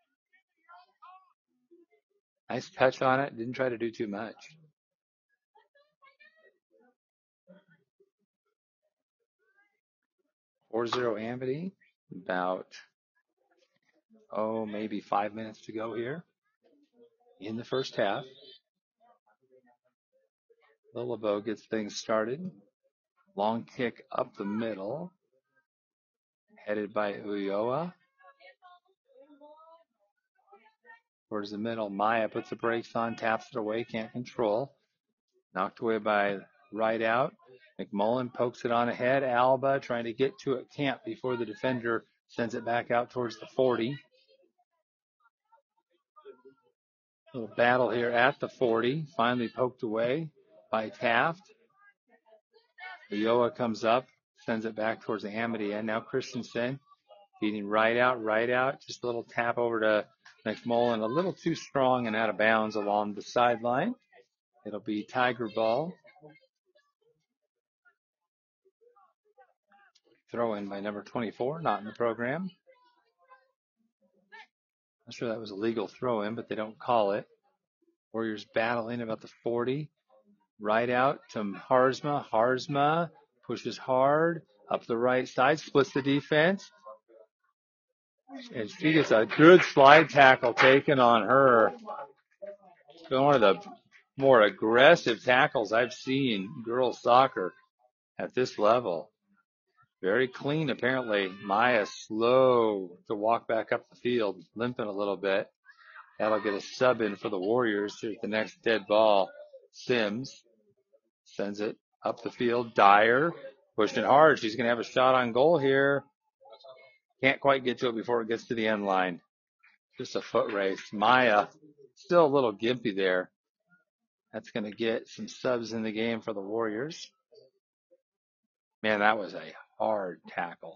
[SPEAKER 1] Nice touch on it. Didn't try to do too much. Amity. About, maybe 5 minutes to go here in the first half. Lillebo gets things started. Long kick up the middle. Headed by Ulloa. Towards the middle. Maya puts the brakes on, taps it away, can't control. Knocked away by Rideout. McMullen pokes it on ahead. Alba trying to get to it. Can't before the defender sends it back out towards the 40. Little battle here at the 40. Finally poked away by Taft. Ulloa comes up, sends it back towards the Amity end. Now Christensen feeding Rideout. Just a little tap over to McMullen. A little too strong and out of bounds along the sideline. It'll be Tiger ball. Throw in by number 24, not in the program. Not sure that was a legal throw in, but they don't call it. Warriors battling about the 40. Rideout to Harzma. Harzma pushes hard up the right side, splits the defense. And she gets a good slide tackle taken on her. One of the more aggressive tackles I've seen in girls soccer at this level. Very clean, apparently. Maya slow to walk back up the field, limping a little bit. That'll get a sub in for the Warriors. Here's the next dead ball. Sims sends it up the field. Dyer pushing hard. She's going to have a shot on goal here. Can't quite get to it before it gets to the end line. Just a foot race. Maya still a little gimpy there. That's going to get some subs in the game for the Warriors. Man, that was a hard tackle.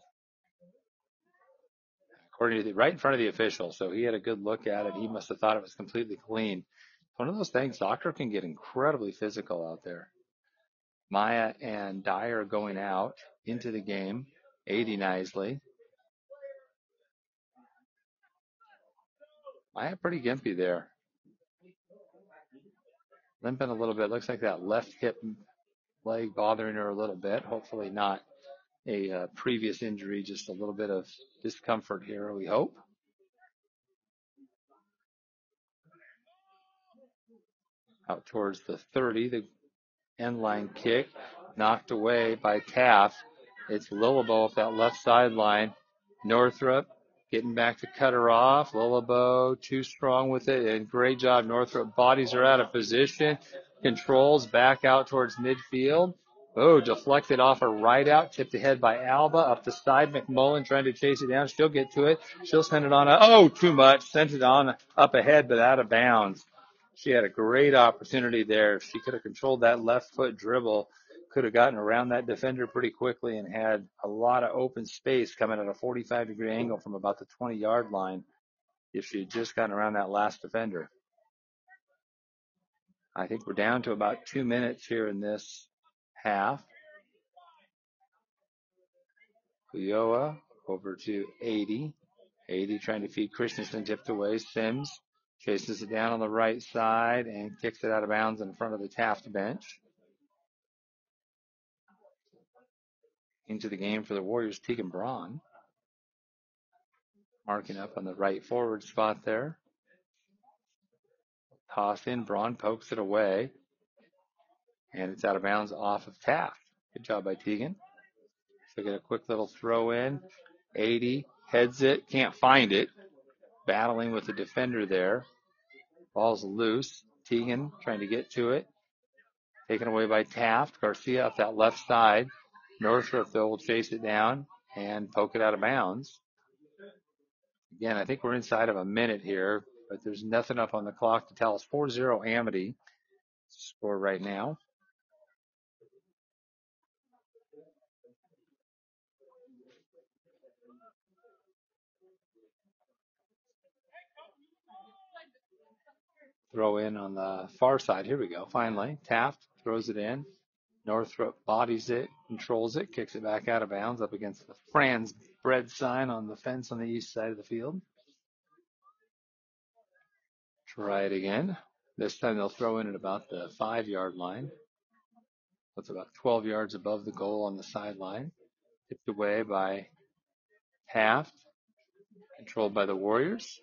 [SPEAKER 1] According to right in front of the official, so he had a good look at it. He must have thought it was completely clean. One of those things, soccer can get incredibly physical out there. Maya and Dyer going out into the game. 80 Nisley. Maya pretty gimpy there. Limping a little bit. Looks like that left hip leg bothering her a little bit. Hopefully not a previous injury, just a little bit of discomfort here, we hope. Out towards the 30, the end line kick, knocked away by Taft. It's Lillebo off that left sideline. Northrup getting back to cut her off. Lillebo too strong with it, and great job, Northrup. Bodies are out of position, controls back out towards midfield. Oh, deflected off her right out, tipped ahead by Alba, up the side, McMullen trying to chase it down. She'll get to it. She'll send it on, too much. Sent it on up ahead, but out of bounds. She had a great opportunity there. She could have controlled that left foot dribble, could have gotten around that defender pretty quickly and had a lot of open space coming at a 45-degree angle from about the 20-yard line if she had just gotten around that last defender. I think we're down to about 2 minutes here in this half. Ulloa over to 80. 80 trying to feed Christensen, tipped away. Sims chases it down on the right side and kicks it out of bounds in front of the Taft bench. Into the game for the Warriors, Tegan Braun. Marking up on the right forward spot there. Toss in, Braun pokes it away. And it's out of bounds off of Taft. Good job by Tegan. So get a quick little throw in. 80 heads it, can't find it. Battling with the defender there. Ball's loose. Tegan trying to get to it. Taken away by Taft. Garcia up that left side. Northrop, though, will chase it down and poke it out of bounds. Again, I think we're inside of a minute here, but there's nothing up on the clock to tell us. 4-0 Amity score right now. Throw in on the far side. Here we go. Finally, Taft throws it in. Northrop bodies it, controls it, kicks it back out of bounds up against the Franz Bread sign on the fence on the east side of the field. Try it again. This time they'll throw in at about the 5-yard line. That's about 12 yards above the goal on the sideline. Tipped away by Taft. Controlled by the Warriors.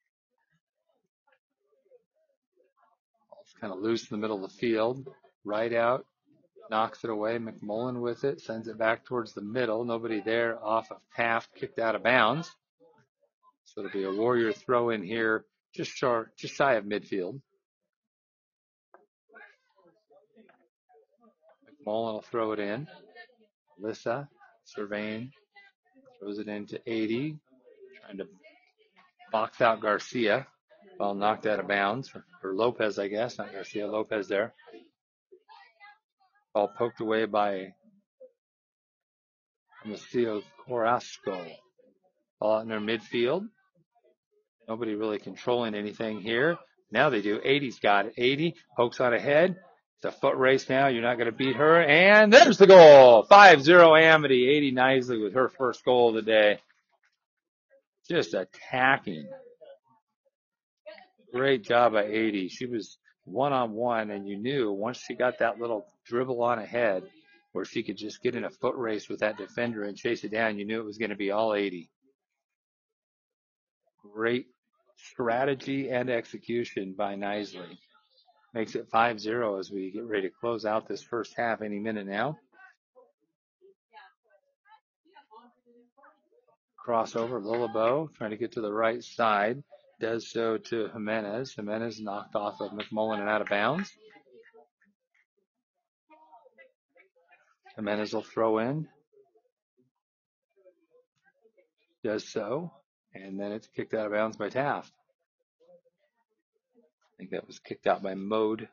[SPEAKER 1] It's kind of loose in the middle of the field. Right out. Knocks it away. McMullen with it. Sends it back towards the middle. Nobody there. Off of Taft. Kicked out of bounds. So it'll be a Warrior throw in here. Just shy of midfield. McMullen will throw it in. Alyssa surveying. Throws it into 80. Trying to box out Garcia. Ball knocked out of bounds. Or Lopez, I guess. Not Garcia. Lopez there. Ball poked away by Macio Corasco. Ball out in their midfield. Nobody really controlling anything here. Now they do. 80's got it. 80 pokes on ahead. It's a foot race now. You're not going to beat her. And there's the goal. 5-0 Amity. 80 nicely with her first goal of the day. Just attacking. Great job by 80. She was one-on-one, and you knew once she got that little dribble on ahead where she could just get in a foot race with that defender and chase it down, you knew it was going to be all 80. Great strategy and execution by Knisely. Makes it 5-0 as we get ready to close out this first half any minute now. Crossover, Lullabo trying to get to the right side. Does so to Jimenez. Jimenez knocked off of McMullen and out of bounds. Jimenez will throw in. Does so. And then it's kicked out of bounds by Taft. I think that was kicked out by Mode.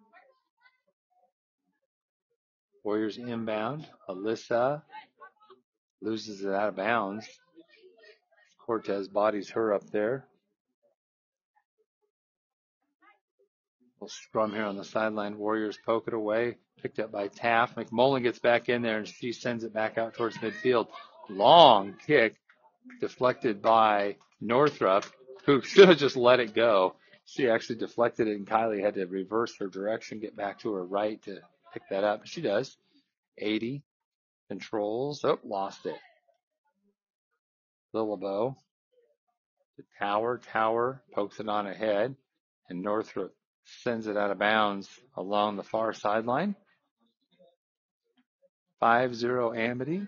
[SPEAKER 1] Warriors inbound. Alyssa loses it out of bounds. Cortez bodies her up there. Little scrum here on the sideline. Warriors poke it away. Picked up by Taft. McMullen gets back in there and she sends it back out towards midfield. Long kick deflected by Northrop, who should have just let it go. She actually deflected it and Kylie had to reverse her direction, get back to her right to pick that up. She does. 80 controls. Oh, lost it. Lullabo to Tower. Tower pokes it on ahead and Northrop sends it out of bounds along the far sideline. 5-0 Amity.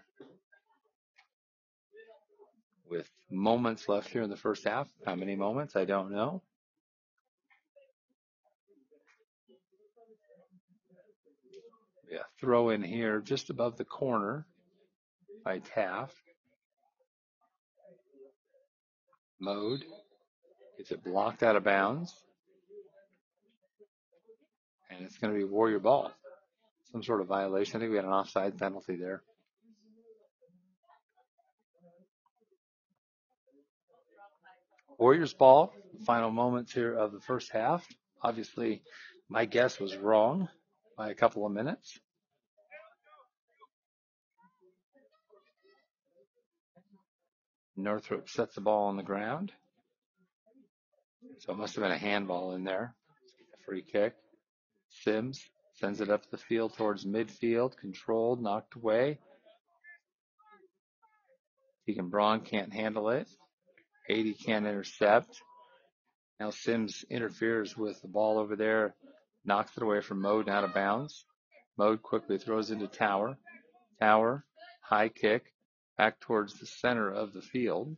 [SPEAKER 1] With moments left here in the first half. How many moments? I don't know.
[SPEAKER 4] Yeah, throw in here just above the corner by Taft. Mode gets it blocked out of bounds. And it's going to be Warrior ball. Some sort of violation. I think we had an offside penalty there. Warriors ball, final moments here of the first half. Obviously, my guess was wrong by a couple of minutes. Northrop sets the ball on the ground. So it must have been a handball in there. A free kick. Sims sends it up the field towards midfield. Controlled, knocked away. Deacon Braun can't handle it. 80 can't intercept. Now Sims interferes with the ball over there, knocks it away from Mode and out of bounds. Mode quickly throws into Tower. Tower, high kick, back towards the center of the field.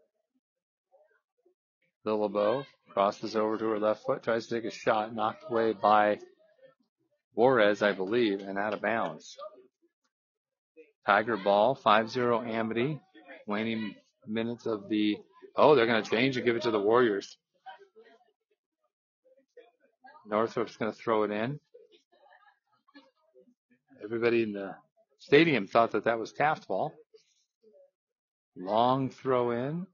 [SPEAKER 4] Lillebo crosses over to her left foot, tries to take a shot, knocked away by Juarez, I believe, and out of bounds. Tiger ball, 5-0 Amity. Waning minutes of the... Oh, they're going to change and give it to the Warriors. Northrop's going to throw it in. Everybody in the stadium thought that that was Taft ball. Long throw in.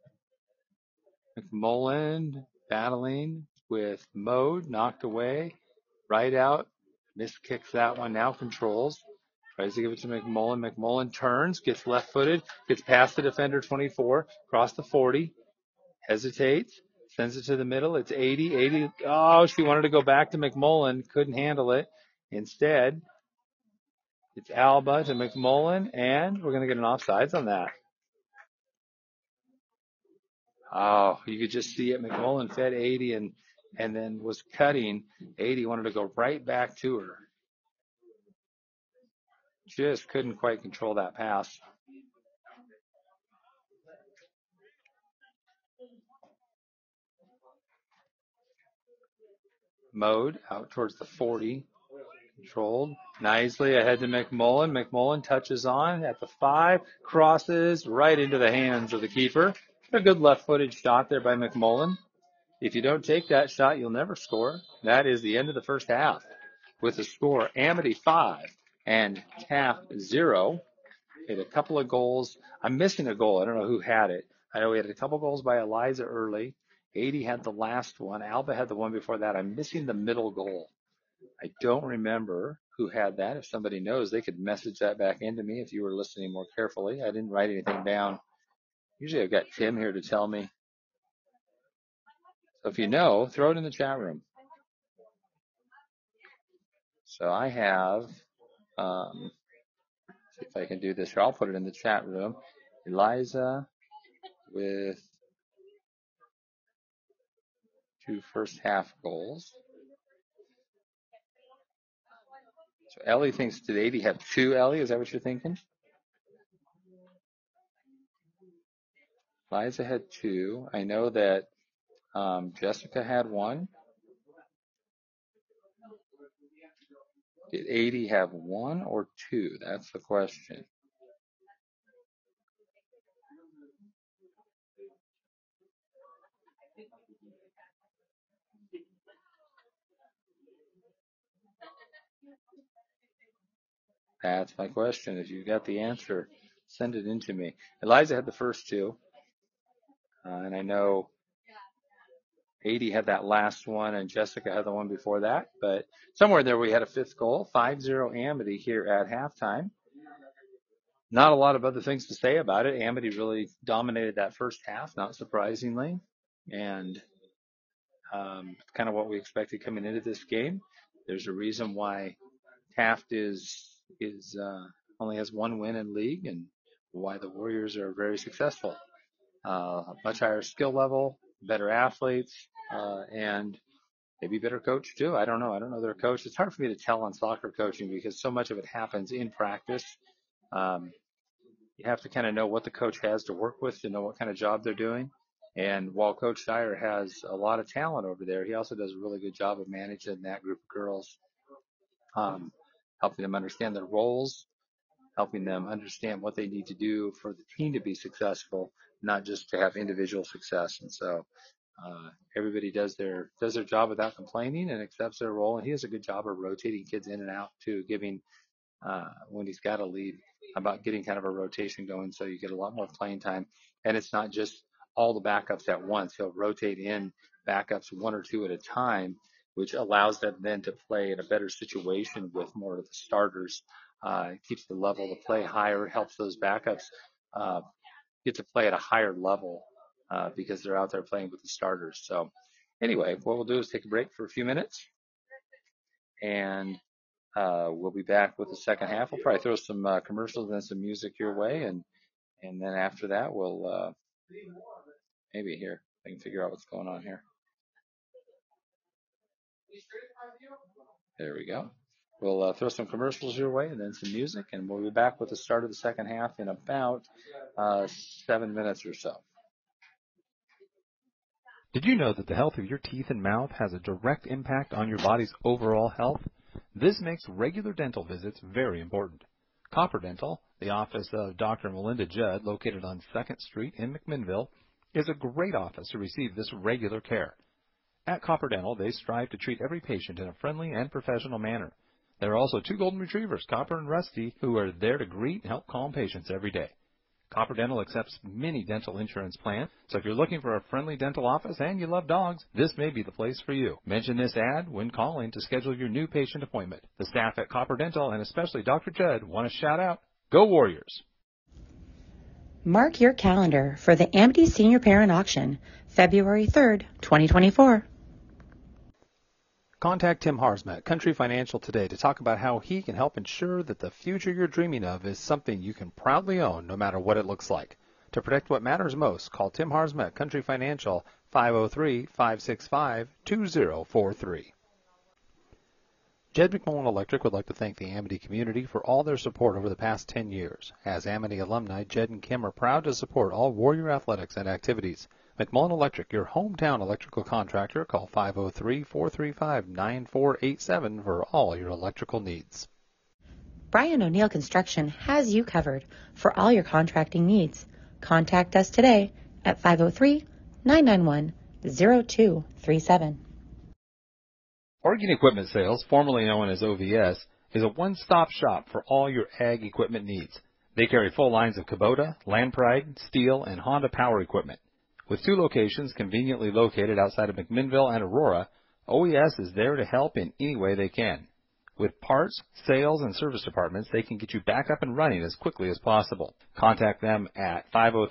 [SPEAKER 4] McMullen battling with Mode, knocked away. Right out. Miskicks that one. Now controls. Tries to give it to McMullen. McMullen turns, gets left-footed, gets past the defender 24, across the 40, hesitates, sends it to the middle. It's 80. 80. Oh, she wanted to go back to McMullen, couldn't handle it. Instead, it's Alba to McMullen, and we're going to get an offsides on that. Oh, you could just see it. McMullen fed 80 and then was cutting. 80 wanted to go right back to her. Just couldn't quite control that pass. Mode out towards the 40. Controlled. Nicely ahead to McMullen. McMullen touches on at the 5. Crosses right into the hands of the keeper. A good left-footed shot there by McMullen. If you don't take that shot, you'll never score. That is the end of the first half. With the score, Amity 5 and Taft 0. Hit a couple of goals. I'm missing a goal. I don't know who had it. I know we had a couple goals by Eliza early. 80 had the last one. Alba had the one before that. I'm missing the middle goal. I don't remember who had that. If somebody knows, they could message that back into me if you were listening more carefully. I didn't write anything down. Usually I've got Tim here to tell me. So if you know, throw it in the chat room. So I have, see if I can do this here. I'll put it in the chat room. Eliza with 2 first half goals. So Ellie thinks, did 80 have 2, Ellie? Is that what you're thinking? Eliza had 2. I know that Jessica had 1. Did 80 have 1 or 2? That's the question. That's my question. If you've got the answer, send it in to me. Eliza had the first 2. And I know 80 had that last one, and Jessica had the one before that. But somewhere there we had a 5th goal, 5-0 Amity here at halftime. Not a lot of other things to say about it. Amity really dominated that first half, not surprisingly. And kind of what we expected coming into this game. There's a reason why Taft only has 1 win in league, and why the Warriors are very successful. Much higher skill level, better athletes, and maybe better coach too. I don't know. I don't know their coach. It's hard for me to tell on soccer coaching because so much of it happens in practice. You have to kind of know what the coach has to work with to know what kind of job they're doing. And while Coach Dyer has a lot of talent over there, he also does a really good job of managing that group of girls. helping them understand their roles, helping them understand what they need to do for the team to be successful, not just to have individual success. And so everybody does their job without complaining and accepts their role. And he does a good job of rotating kids in and out too, giving when he's got a lead about getting kind of a rotation going, so you get a lot more playing time. And it's not just all the backups at once. He'll rotate in backups one or two at a time, which allows them then to play in a better situation with more of the starters. It keeps the level of play higher, helps those backups get to play at a higher level because they're out there playing with the starters. So anyway, what we'll do is take a break for a few minutes, and we'll be back with the second half. We'll probably throw some commercials and some music your way, and then after that, we'll maybe here I can figure out what's going on here. There we go. We'll throw some commercials your way and then some music, and we'll be back with the start of the second half in about 7 minutes or so.
[SPEAKER 1] Did you know that the health of your teeth and mouth has a direct impact on your body's overall health? This makes regular dental visits very important. Copper Dental, the office of Dr. Melinda Judd, located on 2nd Street in McMinnville, is a great office to receive this regular care. At Copper Dental, they strive to treat every patient in a friendly and professional manner. There are also 2 golden retrievers, Copper and Rusty, who are there to greet and help calm patients every day. Copper Dental accepts many dental insurance plans, so if you're looking for a friendly dental office and you love dogs, this may be the place for you. Mention this ad when calling to schedule your new patient appointment. The staff at Copper Dental, and especially Dr. Judd, want to shout out, Go Warriors!
[SPEAKER 2] Mark your calendar for the Amity Senior Parent Auction, February 3rd, 2024.
[SPEAKER 1] Contact Tim Harsma at Country Financial today to talk about how he can help ensure that the future you're dreaming of is something you can proudly own no matter what it looks like. To protect what matters most, call Tim Harsma at Country Financial, 503-565-2043. Jed McMullen Electric would like to thank the Amity community for all their support over the past 10 years. As Amity alumni, Jed and Kim are proud to support all Warrior athletics and activities. McMullen Electric, your hometown electrical contractor. Call 503-435-9487 for all your electrical needs.
[SPEAKER 2] Brian O'Neill Construction has you covered for all your contracting needs. Contact us today at 503-991-0237.
[SPEAKER 1] Oregon Equipment Sales, formerly known as OVS, is a one-stop shop for all your ag equipment needs. They carry full lines of Kubota, Landpride, Steel, and Honda power equipment. With 2 locations conveniently located outside of McMinnville and Aurora, OES is there to help in any way they can. With parts, sales, and service departments, they can get you back up and running as quickly as possible. Contact them at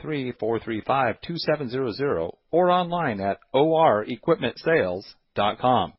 [SPEAKER 1] 503-435-2700 or online at orequipmentsales.com.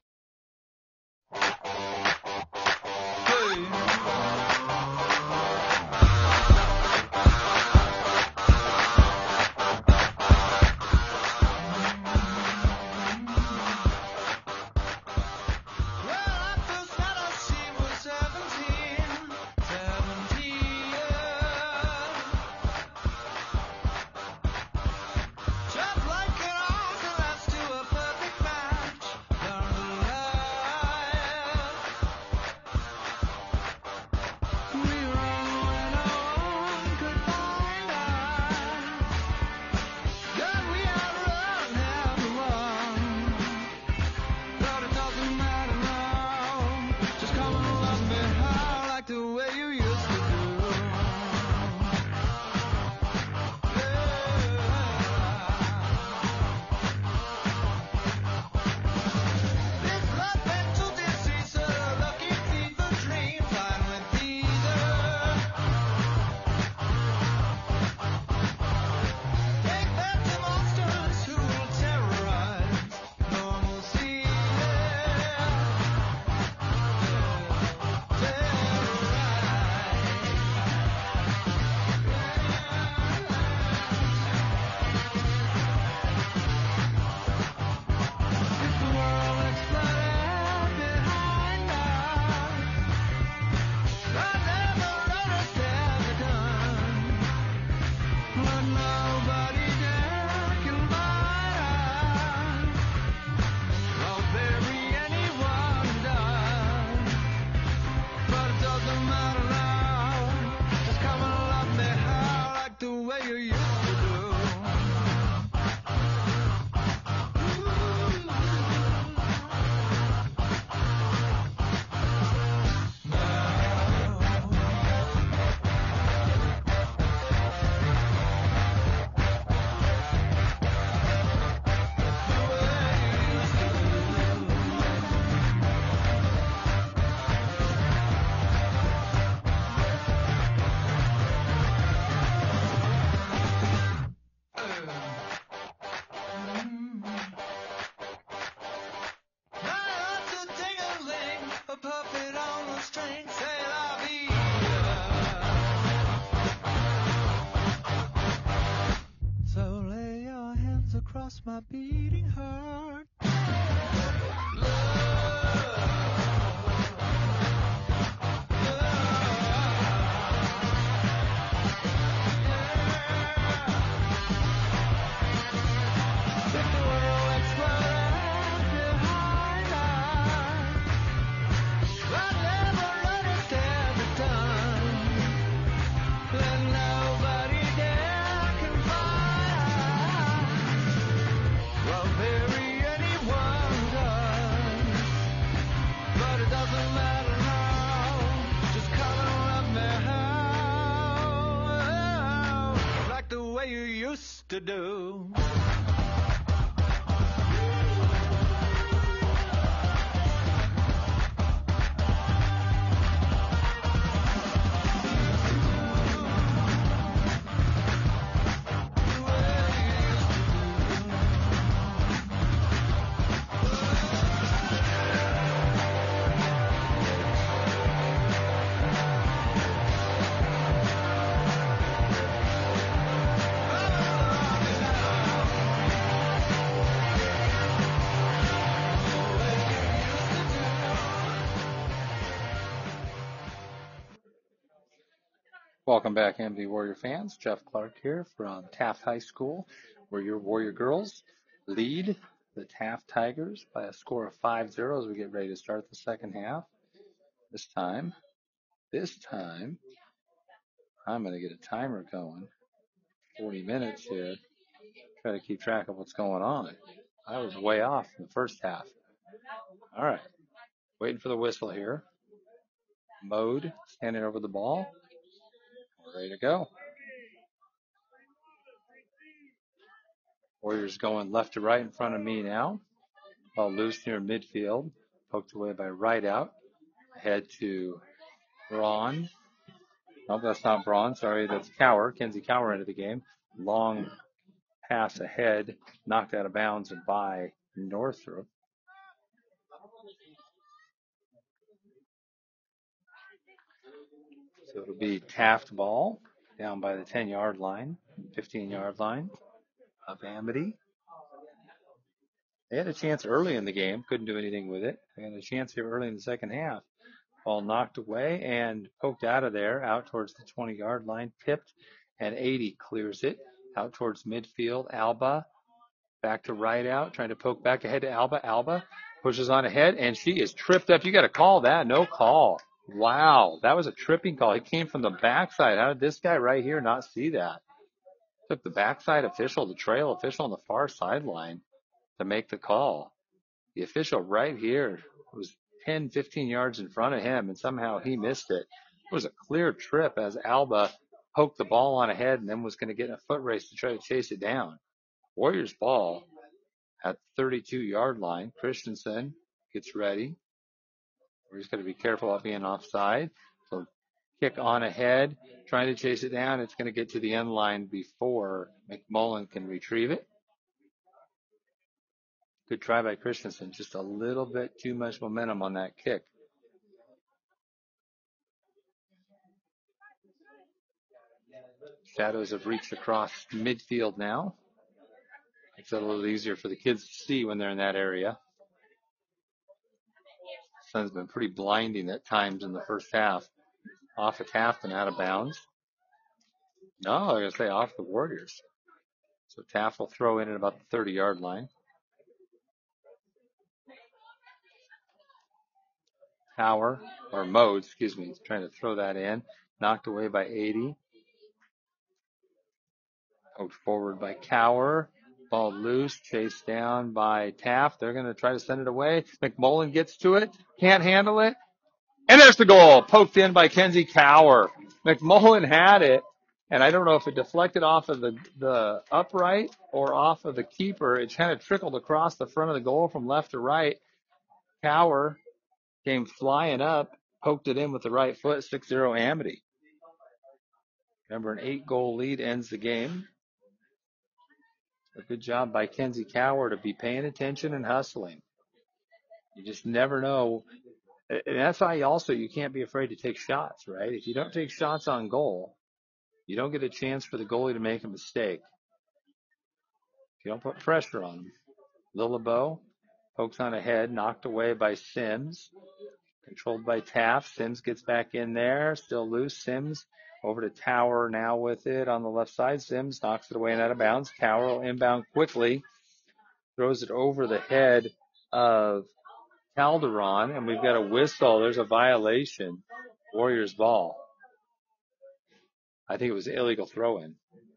[SPEAKER 3] beating heart. To do.
[SPEAKER 4] Welcome back, MD Warrior fans. Jeff Clark here from Taft High School, where your Warrior girls lead the Taft Tigers by a score of 5-0 as we get ready to start the second half. This time, I'm going to get a timer going. 40 minutes here. Try to keep track of what's going on. I was way off in the first half. All right. Waiting for the whistle here. Mode, standing over the ball. We're ready to go. Warriors going left to right in front of me now. Ball loose near midfield. Poked away by Rideout. Ahead to Braun. No, that's not Braun. Sorry, that's Cower. Kenzie Cower into the game. Long pass ahead. Knocked out of bounds by Northrop. So it'll be Taft ball down by the 10-yard line, 15-yard line of Amity. They had a chance early in the game, couldn't do anything with it. They had a chance here early in the second half. Ball knocked away and poked out of there, out towards the 20-yard line, tipped, and 80 clears it out towards midfield. Alba back to Rideout, trying to poke back ahead to Alba. Alba pushes on ahead, and she is tripped up. You got to call that. No call. Wow, that was a tripping call. He came from the backside. How did this guy right here not see that? Took the backside official, the trail official on the far sideline to make the call. The official right here was 10, 15 yards in front of him, and somehow he missed it. It was a clear trip as Alba poked the ball on ahead and then was going to get in a foot race to try to chase it down. Warriors ball at 32-yard line. Christensen gets ready. We're just going to be careful about being offside. So kick on ahead, trying to chase it down. It's going to get to the end line before McMullen can retrieve it. Good try by Christensen. Just a little bit too much momentum on that kick. Shadows have reached across midfield now. It's a little easier for the kids to see when they're in that area. The sun's been pretty blinding at times in the first half. Off of Taft and out of bounds. No, I'm going to say off the Warriors. So Taft will throw in at about the 30-yard line. Mode, trying to throw that in. Knocked away by 80. Poked forward by Cower. Ball loose, chased down by Taft. They're going to try to send it away. McMullen gets to it. Can't handle it. And there's the goal. Poked in by Kenzie Cower. McMullen had it. And I don't know if it deflected off of the upright or off of the keeper. It kind of trickled across the front of the goal from left to right. Cower came flying up, poked it in with the right foot, 6-0 Amity. Remember, an 8-goal lead ends the game. A good job by Kenzie Cower to be paying attention and hustling. You just never know. And that's why you can't be afraid to take shots, right? If you don't take shots on goal, you don't get a chance for the goalie to make a mistake. If you don't put pressure on them, Lillabo pokes on ahead, knocked away by Sims. Controlled by Taft. Sims gets back in there, still loose. Sims over to Tower now with it on the left side. Sims knocks it away and out of bounds. Tower will inbound quickly, throws it over the head of Calderon, and we've got a whistle. There's a violation. Warriors ball. I think it was an illegal throw-in.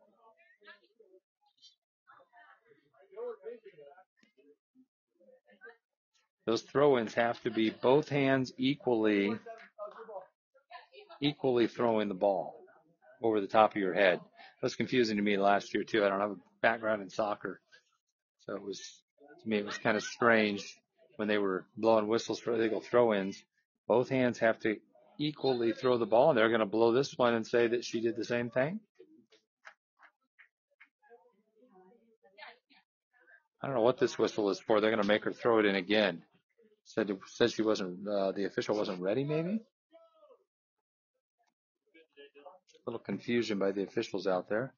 [SPEAKER 4] Those throw-ins have to be both hands equally throwing the ball over the top of your head. That was confusing to me last year too. I don't have a background in soccer, so to me it was kind of strange when they were blowing whistles for illegal throw-ins. Both hands have to equally throw the ball, and they're going to blow this one and say that she did the same thing. I don't know what this whistle is for. They're going to make her throw it in again. Said she wasn't, the official wasn't ready, maybe? A little confusion by the officials out there.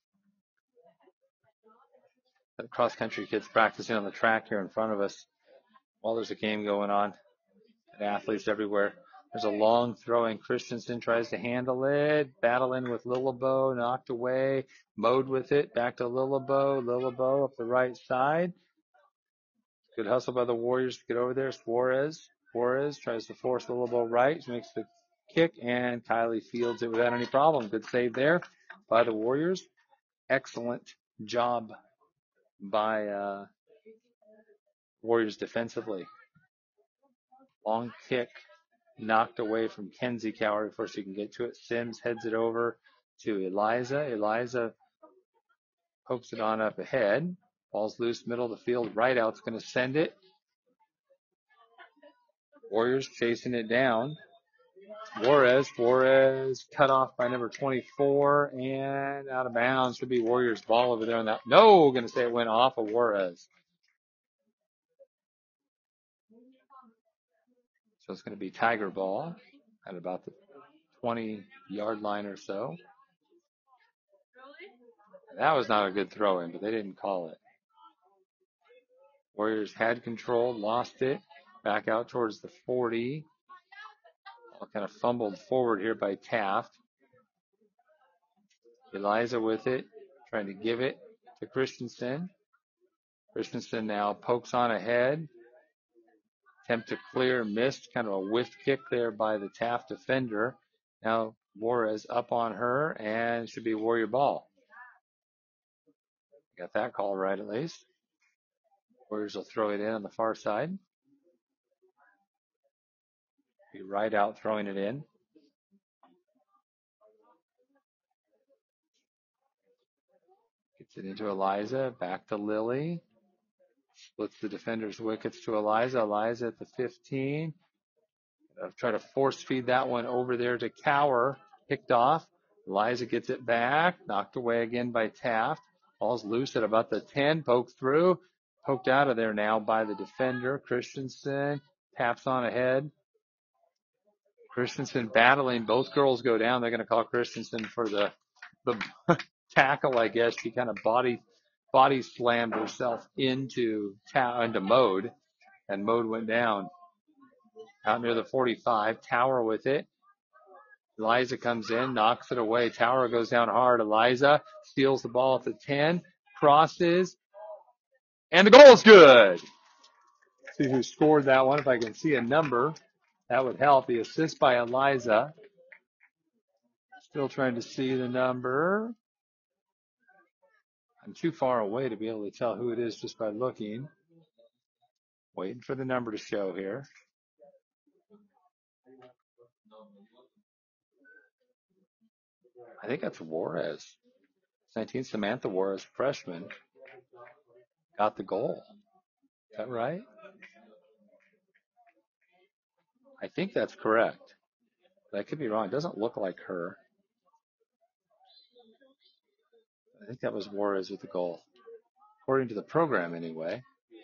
[SPEAKER 4] The cross-country kids practicing on the track here in front of us while there's a game going on, and athletes everywhere. There's a long throw in. Christensen tries to handle it, battling with Lillabo, knocked away, mowed with it, back to Lillabo. Lillabo up the right side. Good hustle by the Warriors to get over there. Suarez tries to force Lillabo right, makes the kick, and Kylie fields it without any problem. Good save there by the Warriors. Excellent job by Warriors defensively. Long kick knocked away from Kenzie Cower before she can get to it. Sims heads it over to Eliza. Eliza pokes it on up ahead. Ball's loose, middle of the field. Right out's going to send it. Warriors chasing it down. Juarez cut off by number 24 and out of bounds. Should be Warriors ball over there on that. No, going to say it went off of Juarez. So it's going to be Tiger ball at about the 20-yard line or so. That was not a good throw-in, but they didn't call it. Warriors had control, lost it, back out towards the 40. All kind of fumbled forward here by Taft. Eliza with it, trying to give it to Christensen. Christensen now pokes on ahead. Attempt to clear, missed, kind of a whiff kick there by the Taft defender. Now Juarez up on her, and it should be Warrior ball. Got that call right at least. Warriors will throw it in on the far side. Be right out throwing it in. Gets it into Eliza, back to Lily. Splits the defender's wickets to Eliza. Eliza at the 15. Try to force feed that one over there to Cower. Picked off. Eliza gets it back. Knocked away again by Taft. Ball's loose at about the 10. Poked through. Poked out of there now by the defender. Christensen taps on ahead. Christensen battling. Both girls go down. They're going to call Christensen for the tackle, I guess. She kind of body slammed herself into Mode, and Mode went down out near the 45. Tower with it. Eliza comes in, knocks it away. Tower goes down hard. Eliza steals the ball at the 10, crosses, and the goal is good. See who scored that one. If I can see a number, that would help. The assist by Eliza. Still trying to see the number. I'm too far away to be able to tell who it is just by looking. Waiting for the number to show here. I think that's Juarez. 19 Samantha Juarez, freshman, got the goal. Is that right? I think that's correct. But I could be wrong. It doesn't look like her. I think that was Juarez with the goal. According to the program, anyway.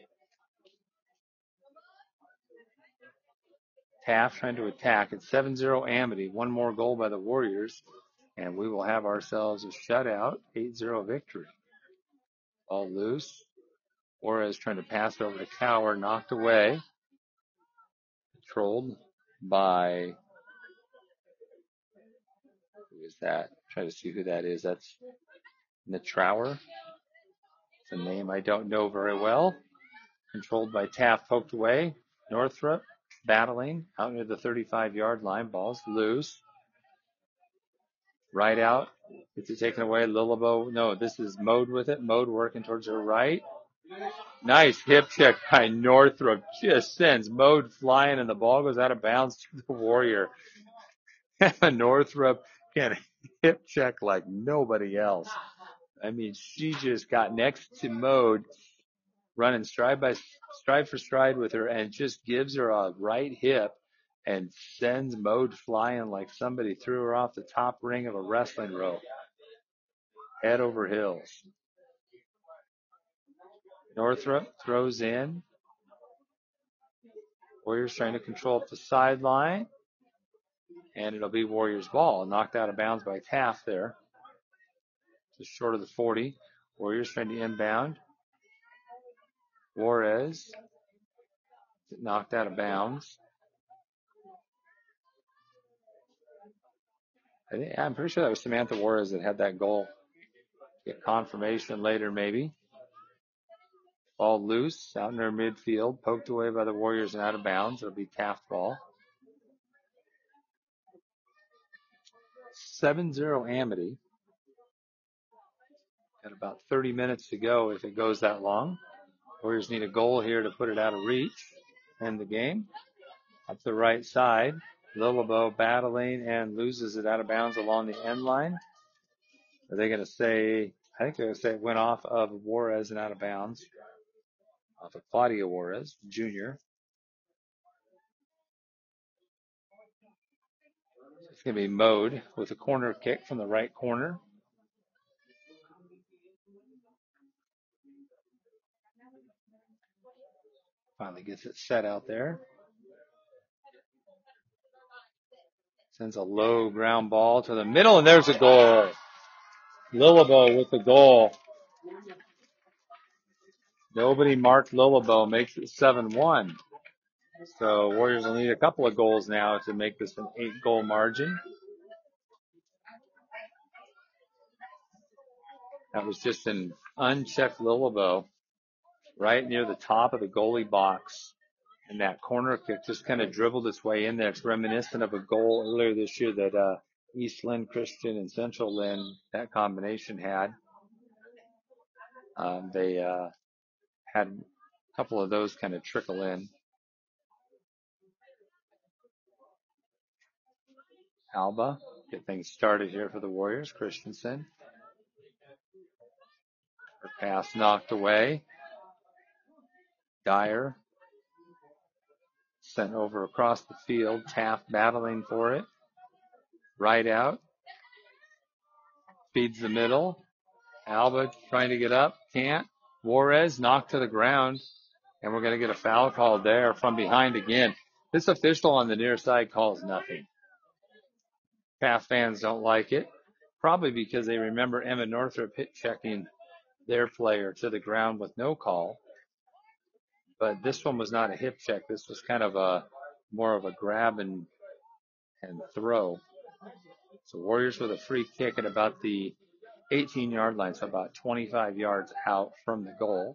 [SPEAKER 4] Taft trying to attack. It's 7-0 Amity. One more goal by the Warriors. And we will have ourselves a shutout, 8-0 victory. All loose. Juarez trying to pass over to Cower, knocked away. Controlled by, who is that? Trying to see who that is. That's Nitrower. It's a name I don't know very well. Controlled by Taft, poked away. Northrup battling out near the 35-yard line. Ball's loose. Right out. Gets it taken away. Lillebo. No, this is Mode with it. Mode working towards her right. Nice hip check by Northrup. Just sends Mode flying and the ball goes out of bounds to the Warrior. Northrup can hip check like nobody else. I mean, she just got next to Mode, running stride for stride with her, and just gives her a right hip and sends Mode flying like somebody threw her off the top ring of a wrestling rope. Head over heels. Northrup throws in. Warriors trying to control up the sideline. And it'll be Warriors ball. Knocked out of bounds by Taft there. Just short of the 40. Warriors trying to inbound. Juarez knocked out of bounds. I'm pretty sure that was Samantha Juarez that had that goal. Get confirmation later maybe. Ball loose out in their midfield. Poked away by the Warriors and out of bounds. It'll be Taft ball. 7-0 Amity. Got about 30 minutes to go if it goes that long. Warriors need a goal here to put it out of reach. End the game. Up the right side. Lillebo battling and loses it out of bounds along the end line. Are they going to say, I think they're going to say it went off of Juarez and out of bounds. Off of Claudia Juarez, Jr. It's going to be Mode with a corner kick from the right corner. Finally gets it set out there. Sends a low ground ball to the middle, and there's a goal. Lillebo with the goal. Nobody marked Lillebo, makes it 7-1. So Warriors will need a couple of goals now to make this an 8-goal margin. That was just an unchecked Lillebo right near the top of the goalie box. And that corner kick just kind of dribbled its way in there. It's reminiscent of a goal earlier this year that East Lynn Christian and Central Lynn, that combination had. They had a couple of those kind of trickle in. Alba, get things started here for the Warriors. Christensen. Her pass knocked away. Dyer sent over across the field. Taft battling for it. Right out. Feeds the middle. Alba trying to get up. Can't. Juarez knocked to the ground. And we're going to get a foul called there from behind again. This official on the near side calls nothing. Taft fans don't like it. Probably because they remember Emma Northrup hit checking their player to the ground with no call. But this one was not a hip check. This was kind of more of a grab and throw. So Warriors with a free kick at about the 18-yard line, so about 25 yards out from the goal.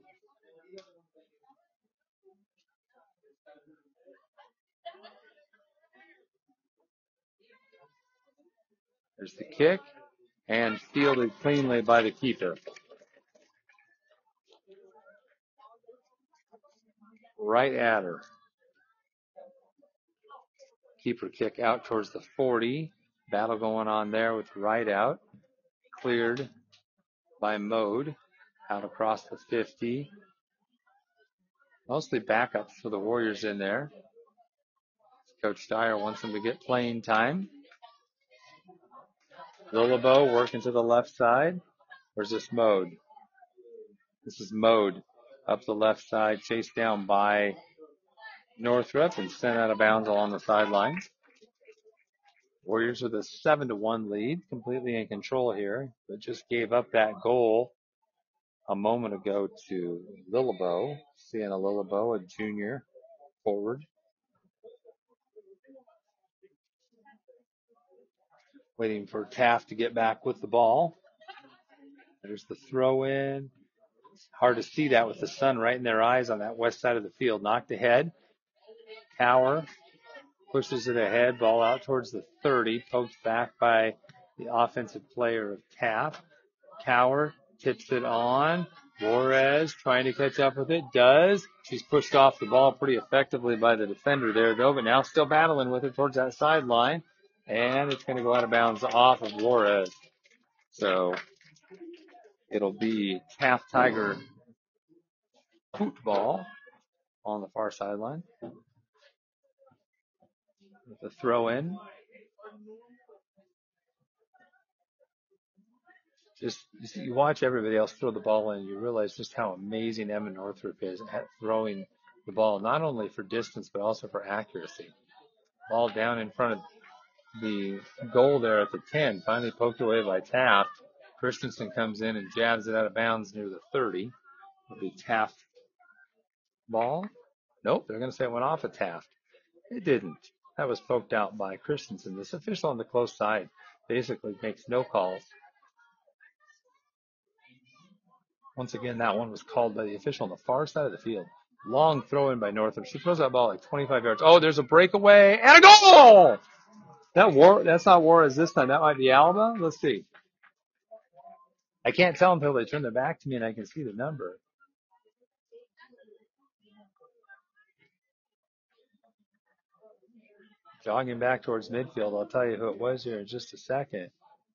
[SPEAKER 4] There's the kick, and fielded cleanly by the keeper. Right at her. Keeper kick out towards the 40. Battle going on there with right out. Cleared by Mode. Out across the 50. Mostly backups for the Warriors in there. Coach Dyer wants them to get playing time. Lillebo working to the left side. Or is this Mode? This is Mode. Up the left side, chased down by Northrup and sent out of bounds along the sideline. Warriors with a 7-1 lead, completely in control here, but just gave up that goal a moment ago to Lillebo. Sienna Lillebo, a junior forward. Waiting for Taft to get back with the ball. There's the throw in. It's hard to see that with the sun right in their eyes on that west side of the field. Knocked ahead. Cower pushes it ahead. Ball out towards the 30. Poked back by the offensive player of Taft. Cower tips it on. Juarez trying to catch up with it. Does. She's pushed off the ball pretty effectively by the defender there, though, but now still battling with it towards that sideline. And it's going to go out of bounds off of Juarez. So it'll be Taft Tiger football on the far sideline. With the throw in. Just you watch everybody else throw the ball in, you realize just how amazing Emma Northrup is at throwing the ball, not only for distance but also for accuracy. Ball down in front of the goal there at the 10, finally poked away by Taft. Christensen comes in and jabs it out of bounds near the 30. It'll be Taft ball. Nope, they're going to say it went off of Taft. It didn't. That was poked out by Christensen. This official on the close side basically makes no calls. Once again, that one was called by the official on the far side of the field. Long throw in by Northrup. She throws that ball like 25 yards. Oh, there's a breakaway and a goal! That's not Juarez this time. That might be Alba. Let's see. I can't tell until they turn their back to me and I can see the number. Jogging back towards midfield. I'll tell you who it was here in just a second.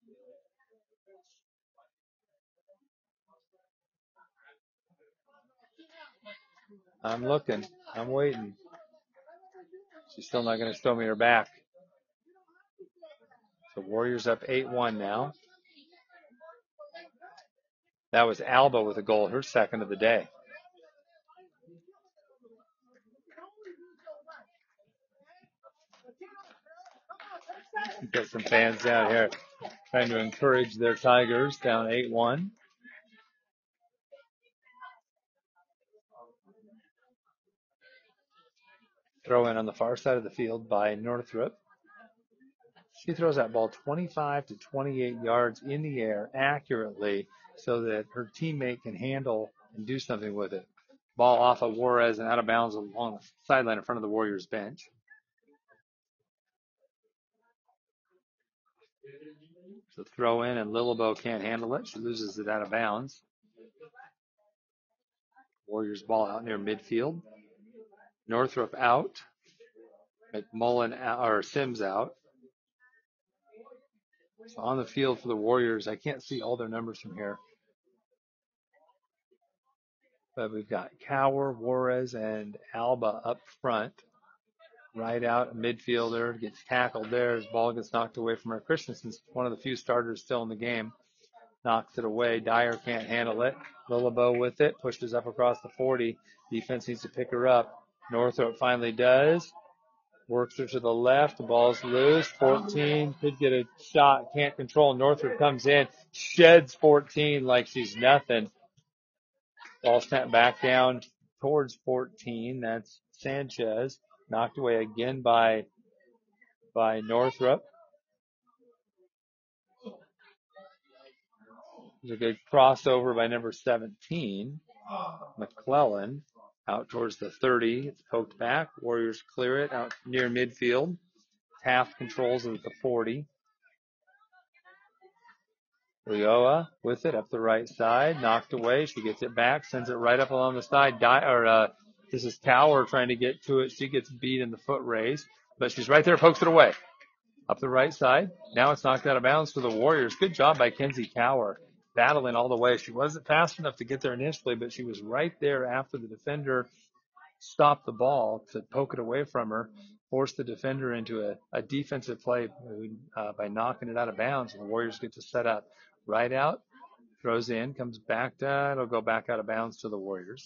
[SPEAKER 4] I'm looking. I'm waiting. She's still not going to show me her back. So Warriors up 8-1 now. That was Alba with a goal, her second of the day. Got some fans down here trying to encourage their Tigers, down 8-1. Throw in on the far side of the field by Northrup. She throws that ball 25 to 28 yards in the air accurately so that her teammate can handle and do something with it. Ball off of Juarez and out of bounds along the sideline in front of the Warriors bench. So throw in and Lillebo can't handle it. She loses it out of bounds. Warriors ball out near midfield. Northrup out. McMullen out, or Sims out. So on the field for the Warriors, I can't see all their numbers from here. But we've got Cower, Juarez, and Alba up front. Right out, midfielder gets tackled there. His ball gets knocked away from her. Christensen's one of the few starters still in the game. Knocks it away. Dyer can't handle it. Lillebo with it. Pushes up across the 40. Defense needs to pick her up. Northrup finally does. Works her to the left. The ball's loose. 14. Could get a shot. Can't control. Northrup comes in. Sheds 14 like she's nothing. Ball snapped back down towards 14. That's Sanchez. Knocked away again by Northrup. There's a good crossover by number 17, McClellan, out towards the 30. It's poked back. Warriors clear it out near midfield. Taft controls it at the 40. Ulloa with it up the right side. Knocked away. She gets it back. Sends it right up along the side. This is Cower trying to get to it. She gets beat in the foot race. But she's right there. Pokes it away. Up the right side. Now it's knocked out of bounds for the Warriors. Good job by Kenzie Cower. Battling all the way. She wasn't fast enough to get there initially, but she was right there after the defender stopped the ball to poke it away from her, forced the defender into a defensive play by knocking it out of bounds. And the Warriors get to set up right out, throws in, comes back down. It'll go back out of bounds to the Warriors.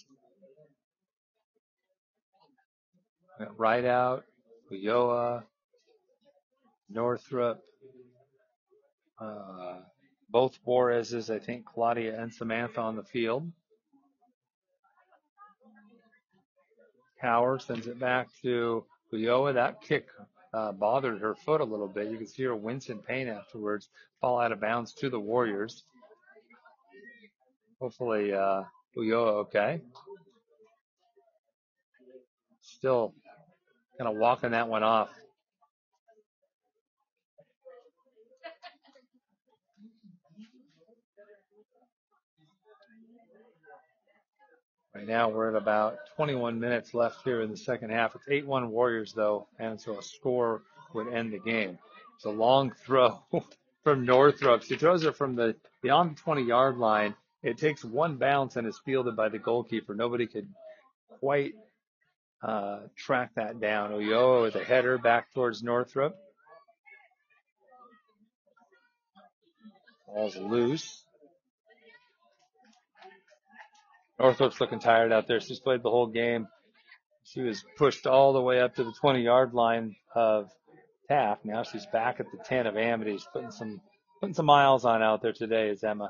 [SPEAKER 4] Right out, Ulloa, Northrup, Both Juarez's, I think, Claudia and Samantha on the field. Cower sends it back to Ulloa. That kick bothered her foot a little bit. You can see her wince in pain afterwards, fall out of bounds to the Warriors. Hopefully, Ulloa okay. Still kind of walking that one off. Right now we're at about 21 minutes left here in the second half. It's 8-1 Warriors though, and so a score would end the game. It's a long throw from Northrup. She throws it from beyond the 20-yard line. It takes one bounce and is fielded by the goalkeeper. Nobody could quite track that down. Ulloa with a header back towards Northrup. Ball's loose. Northrup's looking tired out there. She's played the whole game. She was pushed all the way up to the 20-yard line of Taft. Now she's back at the 10 of Amity. She's putting some miles on out there today is Emma.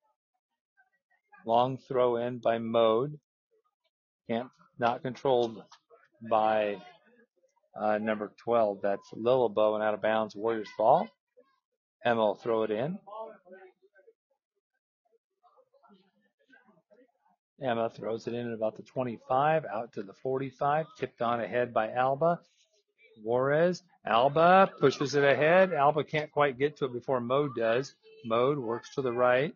[SPEAKER 4] Long throw in by Mode. Not controlled by number 12. That's Lillabo and out of bounds. Warriors ball. Emma will throw it in. Emma throws it in at about the 25, out to the 45, tipped on ahead by Alba. Juarez, Alba pushes it ahead. Alba can't quite get to it before Mode does. Mode works to the right.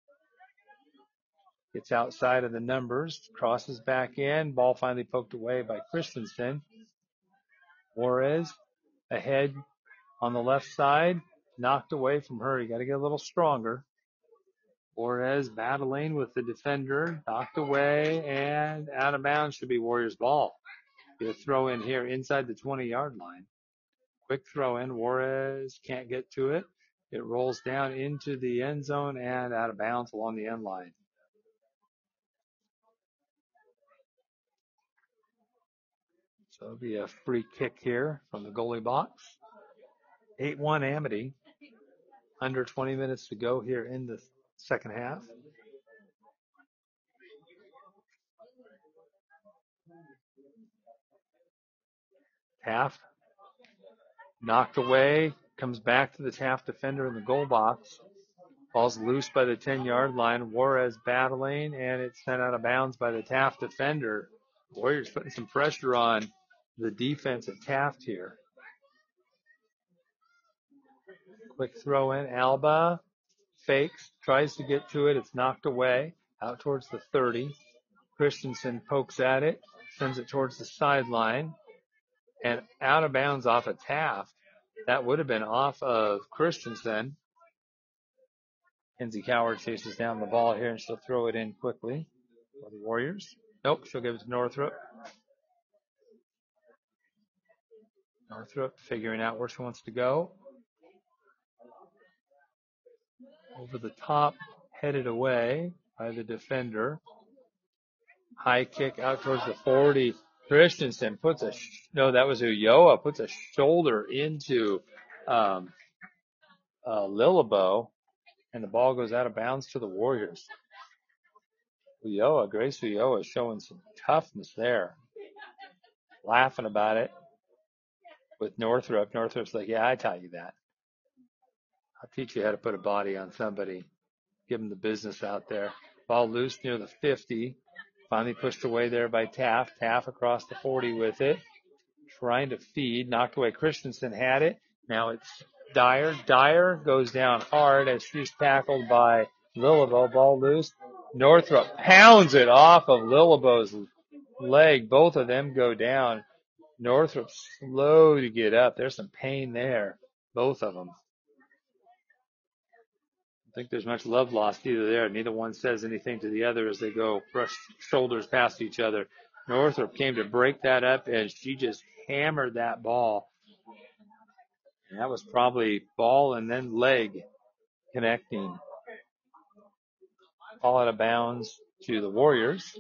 [SPEAKER 4] Gets outside of the numbers, crosses back in. Ball finally poked away by Christensen. Juarez ahead on the left side, knocked away from her. You got to get a little stronger. Juarez battling with the defender, knocked away and out of bounds. Should be Warriors ball. Get a throw in here inside the 20-yard line. Quick throw in. Juarez can't get to it. It rolls down into the end zone and out of bounds along the end line. So it'll be a free kick here from the goalie box. 8-1 Amity. Under 20 minutes to go here in the second half. Taft knocked away, comes back to the Taft defender in the goal box. Ball's loose by the 10-yard line. Juarez battling, and it's sent out of bounds by the Taft defender. Warriors putting some pressure on the defense of Taft here. Quick throw in. Alba fakes, tries to get to it. It's knocked away out towards the 30. Christensen pokes at it, sends it towards the sideline, and out of bounds off of Taft. That would have been off of Christensen. Kenzie Cower chases down the ball here, and she'll throw it in quickly for the Warriors. Nope, she'll give it to Northrup. Northrup figuring out where she wants to go. Over the top, headed away by the defender. High kick out towards the 40. Christensen puts that was Ulloa, puts a shoulder into Lillabo, and the ball goes out of bounds to the Warriors. Grace Ulloa is showing some toughness there. Laughing about it with Northrup. Northrup's like, yeah, I taught you that. I'll teach you how to put a body on somebody. Give them the business out there. Ball loose near the 50. Finally pushed away there by Taft. Taft across the 40 with it. Trying to feed. Knocked away. Christensen had it. Now it's Dyer. Dyer goes down hard as she's tackled by Lillabo. Ball loose. Northrup pounds it off of Lillabo's leg. Both of them go down. Northrup slow to get up. There's some pain there. Both of them. I think there's much love lost either there. Neither one says anything to the other as they go brush shoulders past each other. Northrup came to break that up and she just hammered that ball. And that was probably ball and then leg connecting. Ball out of bounds to the Warriors.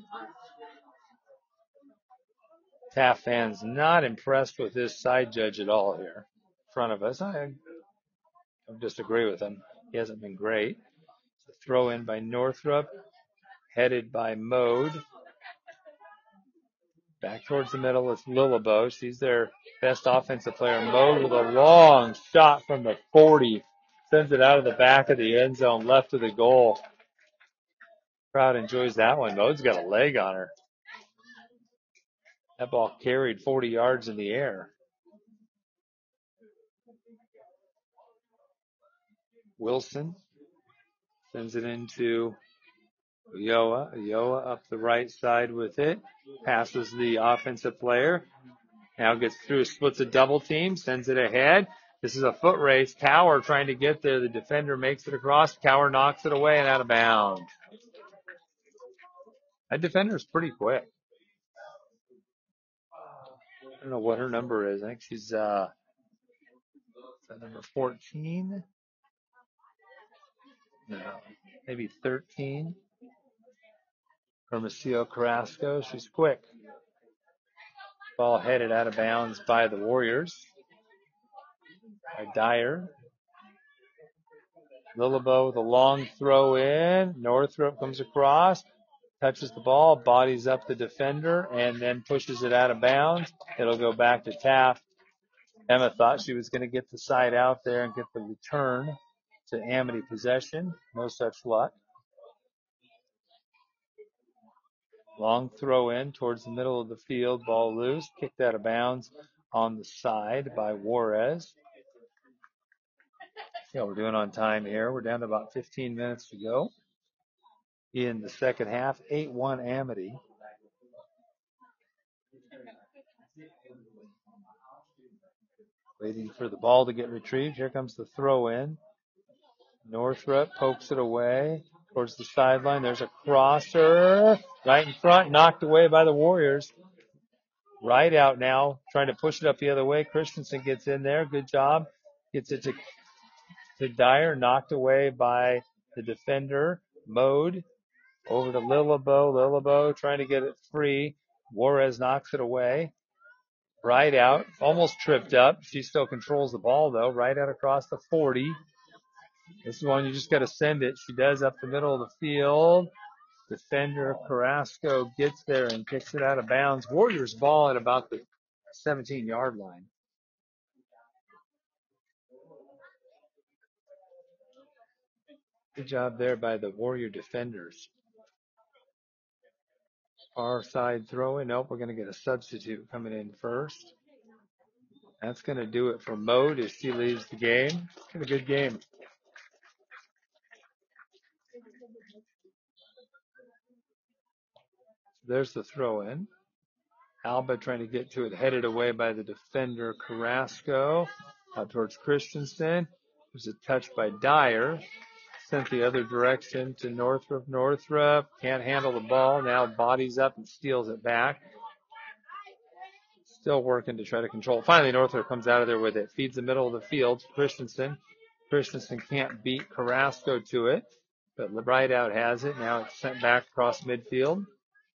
[SPEAKER 4] Taft fans not impressed with this side judge at all here in front of us. I don't disagree with him. He hasn't been great. So throw in by Northrup, headed by Mode. Back towards the middle is Lillabo. She's their best offensive player. Mode with a long shot from the 40. Sends it out of the back of the end zone, left of the goal. Crowd enjoys that one. Mode's got a leg on her. That ball carried 40 yards in the air. Wilson sends it into Ulloa. Ulloa up the right side with it. Passes the offensive player. Now gets through, splits a double team, sends it ahead. This is a foot race. Cower trying to get there. The defender makes it across. Cower knocks it away and out of bounds. That defender is pretty quick. I don't know what her number is. I think she's number 14. No, maybe 13. Hermosillo Carrasco. She's quick. Ball headed out of bounds by the Warriors. By Dyer. Lillabo with a long throw in. Northrup comes across. Touches the ball. Bodies up the defender. And then pushes it out of bounds. It'll go back to Taft. Emma thought she was going to get the side out there and get the return to Amity possession. No such luck. Long throw in towards the middle of the field. Ball loose. Kicked out of bounds on the side by Juarez. Yeah, we're doing on time here. We're down to about 15 minutes to go in the second half. 8-1 Amity. Waiting for the ball to get retrieved. Here comes the throw in. Northrup pokes it away towards the sideline. There's a crosser right in front, knocked away by the Warriors. Right out now, trying to push it up the other way. Christensen gets in there. Good job. Gets it to Dyer, knocked away by the defender. Mode over to Lillabo. Lillabo trying to get it free. Juarez knocks it away. Right out, almost tripped up. She still controls the ball though. Right out across the 40. This is one you just got to send it. She does up the middle of the field. Defender Carrasco gets there and kicks it out of bounds. Warriors ball at about the 17-yard line. Good job there by the Warrior defenders. Far side throw in. Nope, we're going to get a substitute coming in first. That's going to do it for Mode as she leaves the game. It's been a good game. There's the throw in. Alba trying to get to it, headed away by the defender Carrasco. Out towards Christensen. There's a touch by Dyer. Sent the other direction to Northrup. Northrup can't handle the ball. Now bodies up and steals it back. Still working to try to control it. Finally, Northrup comes out of there with it. Feeds the middle of the field to Christensen. Christensen can't beat Carrasco to it. But Rideout has it. Now it's sent back across midfield.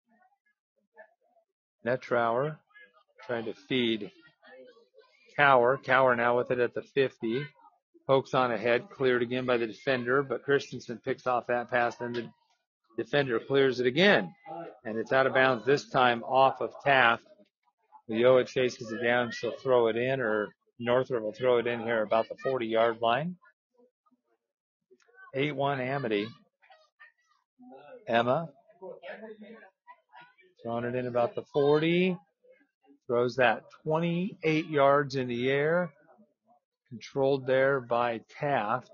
[SPEAKER 4] Netrauer trying to feed Cower. Cower now with it at the 50. Pokes on ahead, cleared again by the defender, but Christensen picks off that pass, and the defender clears it again. And it's out of bounds this time off of Taft. Ulloa chases it down, she'll throw it in, or Northrup will throw it in here about the 40-yard line. 8-1 Amity. Emma throwing it in about the 40. Throws that 28 yards in the air. Controlled there by Taft.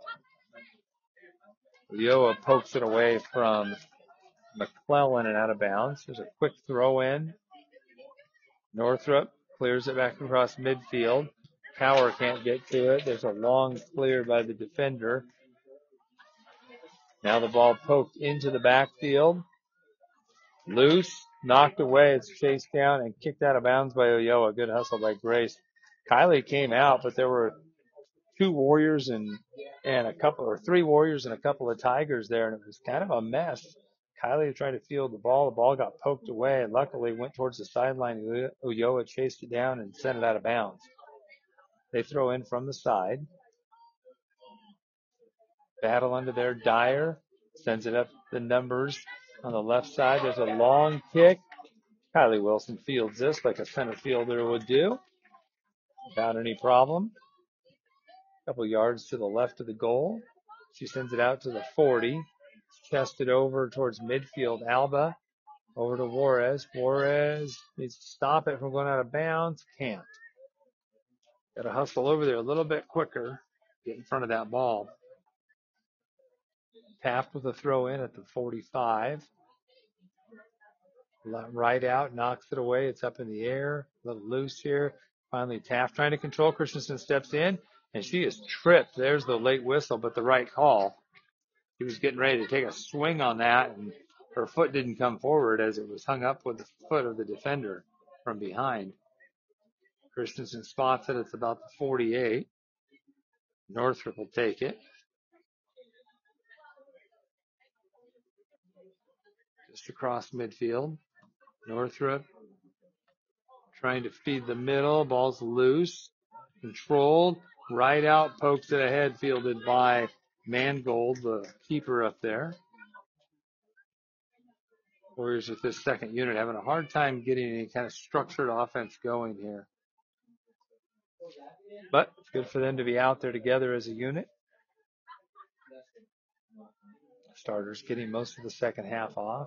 [SPEAKER 4] Ulloa pokes it away from McClellan and out of bounds. There's a quick throw in. Northrup clears it back across midfield. Cower can't get to it. There's a long clear by the defender. Now the ball poked into the backfield. Loose, knocked away. It's chased down and kicked out of bounds by Ulloa. Good hustle by Grace. Kylie came out, but there were three Warriors and a couple of Tigers there, and it was kind of a mess. Kylie tried to field the ball. The ball got poked away and luckily went towards the sideline. Ulloa chased it down and sent it out of bounds. They throw in from the side. Battle under there. Dyer sends it up the numbers on the left side. There's a long kick. Kylie Wilson fields this like a center fielder would do without any problem. A couple yards to the left of the goal. She sends it out to the 40. Chested over towards midfield. Alba over to Juarez. Juarez needs to stop it from going out of bounds. Can't. Got to hustle over there a little bit quicker. Get in front of that ball. Taft with a throw in at the 45. Right out, knocks it away. It's up in the air. A little loose here. Finally, Taft trying to control. Christensen steps in, and she is tripped. There's the late whistle, but the right call. He was getting ready to take a swing on that, and her foot didn't come forward as it was hung up with the foot of the defender from behind. Christensen spots it. It's about the 48. Northrop will take it. Just across midfield. Northrop trying to feed the middle. Ball's loose. Controlled. Right out. Pokes it ahead. Fielded by Mangold, the keeper up there. Warriors with this second unit having a hard time getting any kind of structured offense going here. But it's good for them to be out there together as a unit. Starters getting most of the second half off.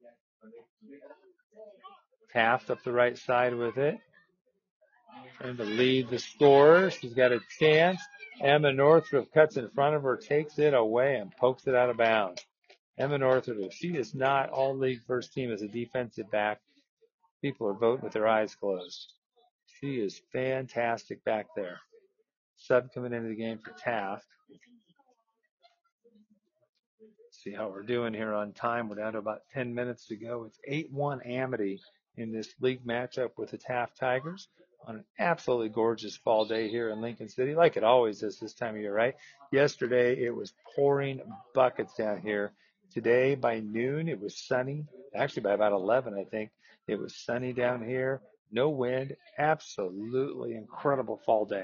[SPEAKER 4] Taft up the right side with it. Trying to lead the scorer. She's got a chance. Emma Northrop cuts in front of her, takes it away, and pokes it out of bounds. Emma Northrop, if she is not all-league first team as a defensive back, people are voting with their eyes closed. She is fantastic back there. Sub coming into the game for Taft. See how we're doing here on time. We're down to about 10 minutes to go. It's 8-1 Amity in this league matchup with the Taft Tigers on an absolutely gorgeous fall day here in Lincoln City, like it always is this time of year, right? Yesterday, it was pouring buckets down here. Today, by noon, it was sunny. Actually, by about 11, I think, it was sunny down here. No wind. Absolutely incredible fall day.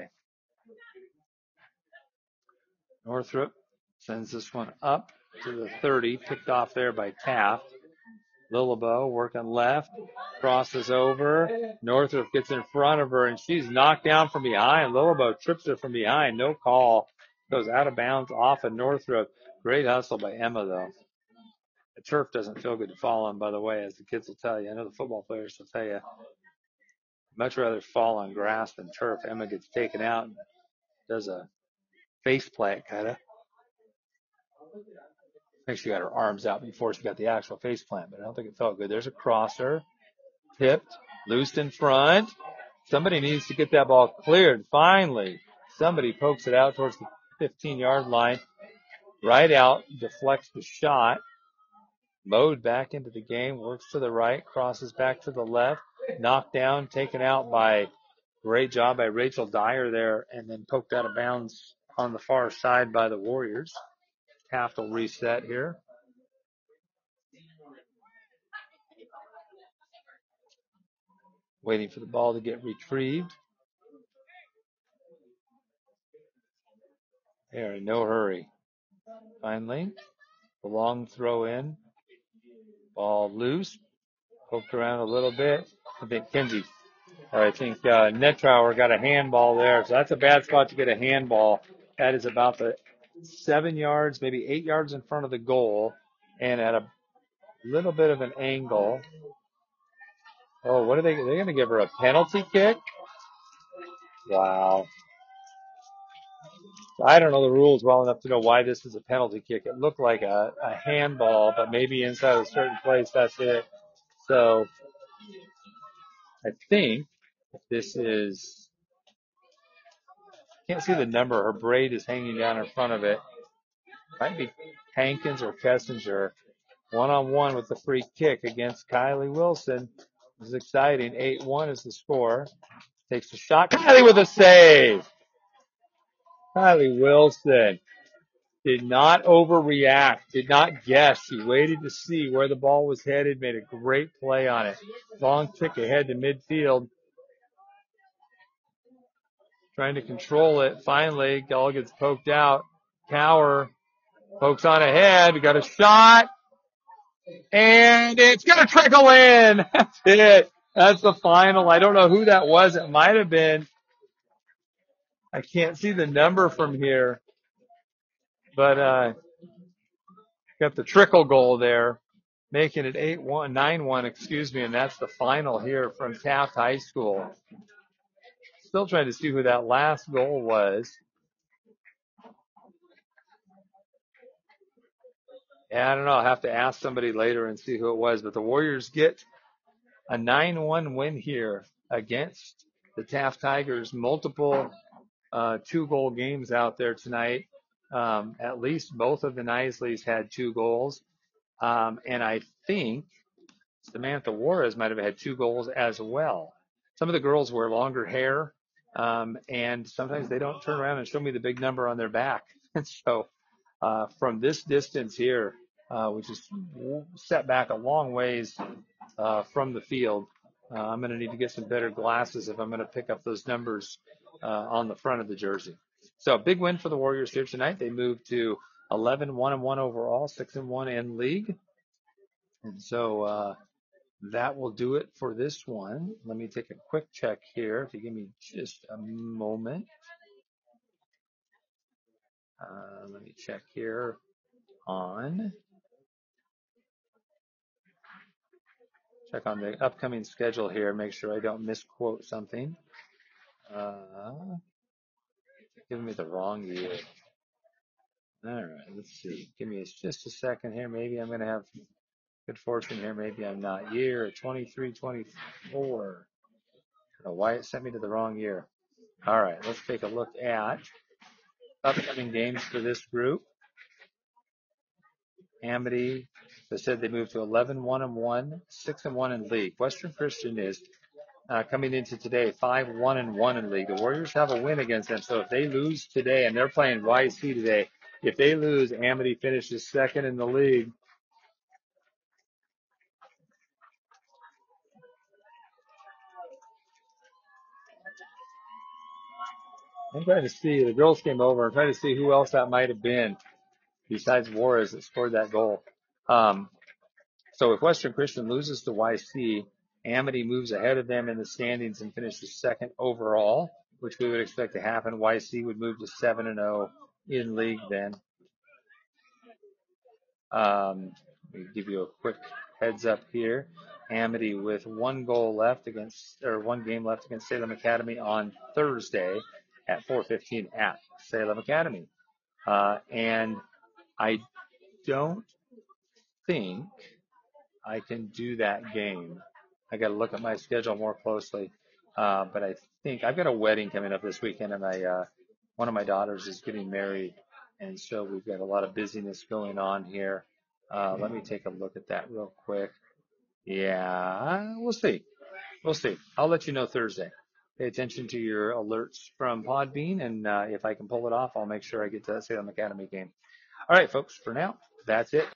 [SPEAKER 4] Northrop sends this one up to the 30, picked off there by Taft. Lillebo working left, crosses over. Northrop gets in front of her, and she's knocked down from behind. Lillebo trips her from behind. No call. Goes out of bounds off of Northrop. Great hustle by Emma, though. The turf doesn't feel good to fall on, by the way, as the kids will tell you. I know the football players will tell you. Much rather fall on grass than turf. Emma gets taken out and does a face plant, kind of. I think she got her arms out before she got the actual face plant, but I don't think it felt good. There's a crosser. Tipped. Loosed in front. Somebody needs to get that ball cleared. Finally, somebody pokes it out towards the 15-yard line. Right out. Deflects the shot. Mowed back into the game. Works to the right. Crosses back to the left. Knocked down. Taken out by, great job by Rachel Dyer there, and then poked out of bounds on the far side by the Warriors. Taft will reset here. Waiting for the ball to get retrieved. They're in no hurry. Finally, the long throw in. Ball loose. Poked around a little bit. I think Nettrauer got a handball there. So that's a bad spot to get a handball. That is about the 7 yards, maybe 8 yards in front of the goal, and at a little bit of an angle. Oh, what are they? They're going to give her a penalty kick? Wow. I don't know the rules well enough to know why this is a penalty kick. It looked like a handball, but maybe inside a certain place, that's it. So I think this is, can't see the number. Her braid is hanging down in front of it. Might be Hankins or Kessinger. One-on-one with the free kick against Kylie Wilson. This is exciting. 8-1 is the score. Takes the shot. Kylie with a save. Kylie Wilson did not overreact, did not guess. He waited to see where the ball was headed, made a great play on it. Long kick ahead to midfield. Trying to control it. Finally, Gull gets poked out. Cower Folks on ahead. We got a shot. And it's going to trickle in. That's it. That's the final. I don't know who that was. It might have been. I can't see the number from here. But got the trickle goal there, making it 8-1, 9-1, excuse me, and that's the final here from Taft High School. Still trying to see who that last goal was. Yeah, I don't know. I'll have to ask somebody later and see who it was. But the Warriors get a 9-1 win here against the Taft Tigers. Multiple 2-goal games out there tonight. At least both of the Isleys had 2 goals. And I think Samantha Juarez might have had 2 goals as well. Some of the girls wear longer hair, and sometimes they don't turn around and show me the big number on their back. And so from this distance here, which is set back a long ways from the field, I'm going to need to get some better glasses if I'm going to pick up those numbers on the front of the jersey. So a big win for the Warriors here tonight. They moved to 11-1-1 overall, 6-1 in league. And so that will do it for this one. Let me take a quick check here. If you give me just a moment. Let me check here on the upcoming schedule here. Make sure I don't misquote something. Giving me the wrong year. All right, let's see. Give me just a second here. Maybe I'm going to have good fortune here. Maybe I'm not. Year 23-24. I don't know why it sent me to the wrong year. All right, let's take a look at upcoming games for this group. Amity, they said they moved to 11-1-1, 6-1 in league. Western Christian is coming into today 5-1-1 in league. The Warriors have a win against them, so if they lose today, and they're playing YC today, if they lose, Amity finishes second in the league. I'm trying to see. The girls came over. I'm trying to see who else that might have been besides Juarez that scored that goal. So if Western Christian loses to YC, Amity moves ahead of them in the standings and finishes second overall, which we would expect to happen. YC would move to 7-0 in league then. Let me give you a quick heads up here. Amity with one game left against Salem Academy on Thursday at 4:15 at Salem Academy. And I don't think I can do that game. I got to look at my schedule more closely. But I think I've got a wedding coming up this weekend, and one of my daughters is getting married, and so we've got a lot of busyness going on here. Let me take a look at that real quick. Yeah, we'll see. I'll let you know Thursday. Pay attention to your alerts from Podbean, and if I can pull it off, I'll make sure I get to that Salem Academy game. All right, folks, for now, that's it.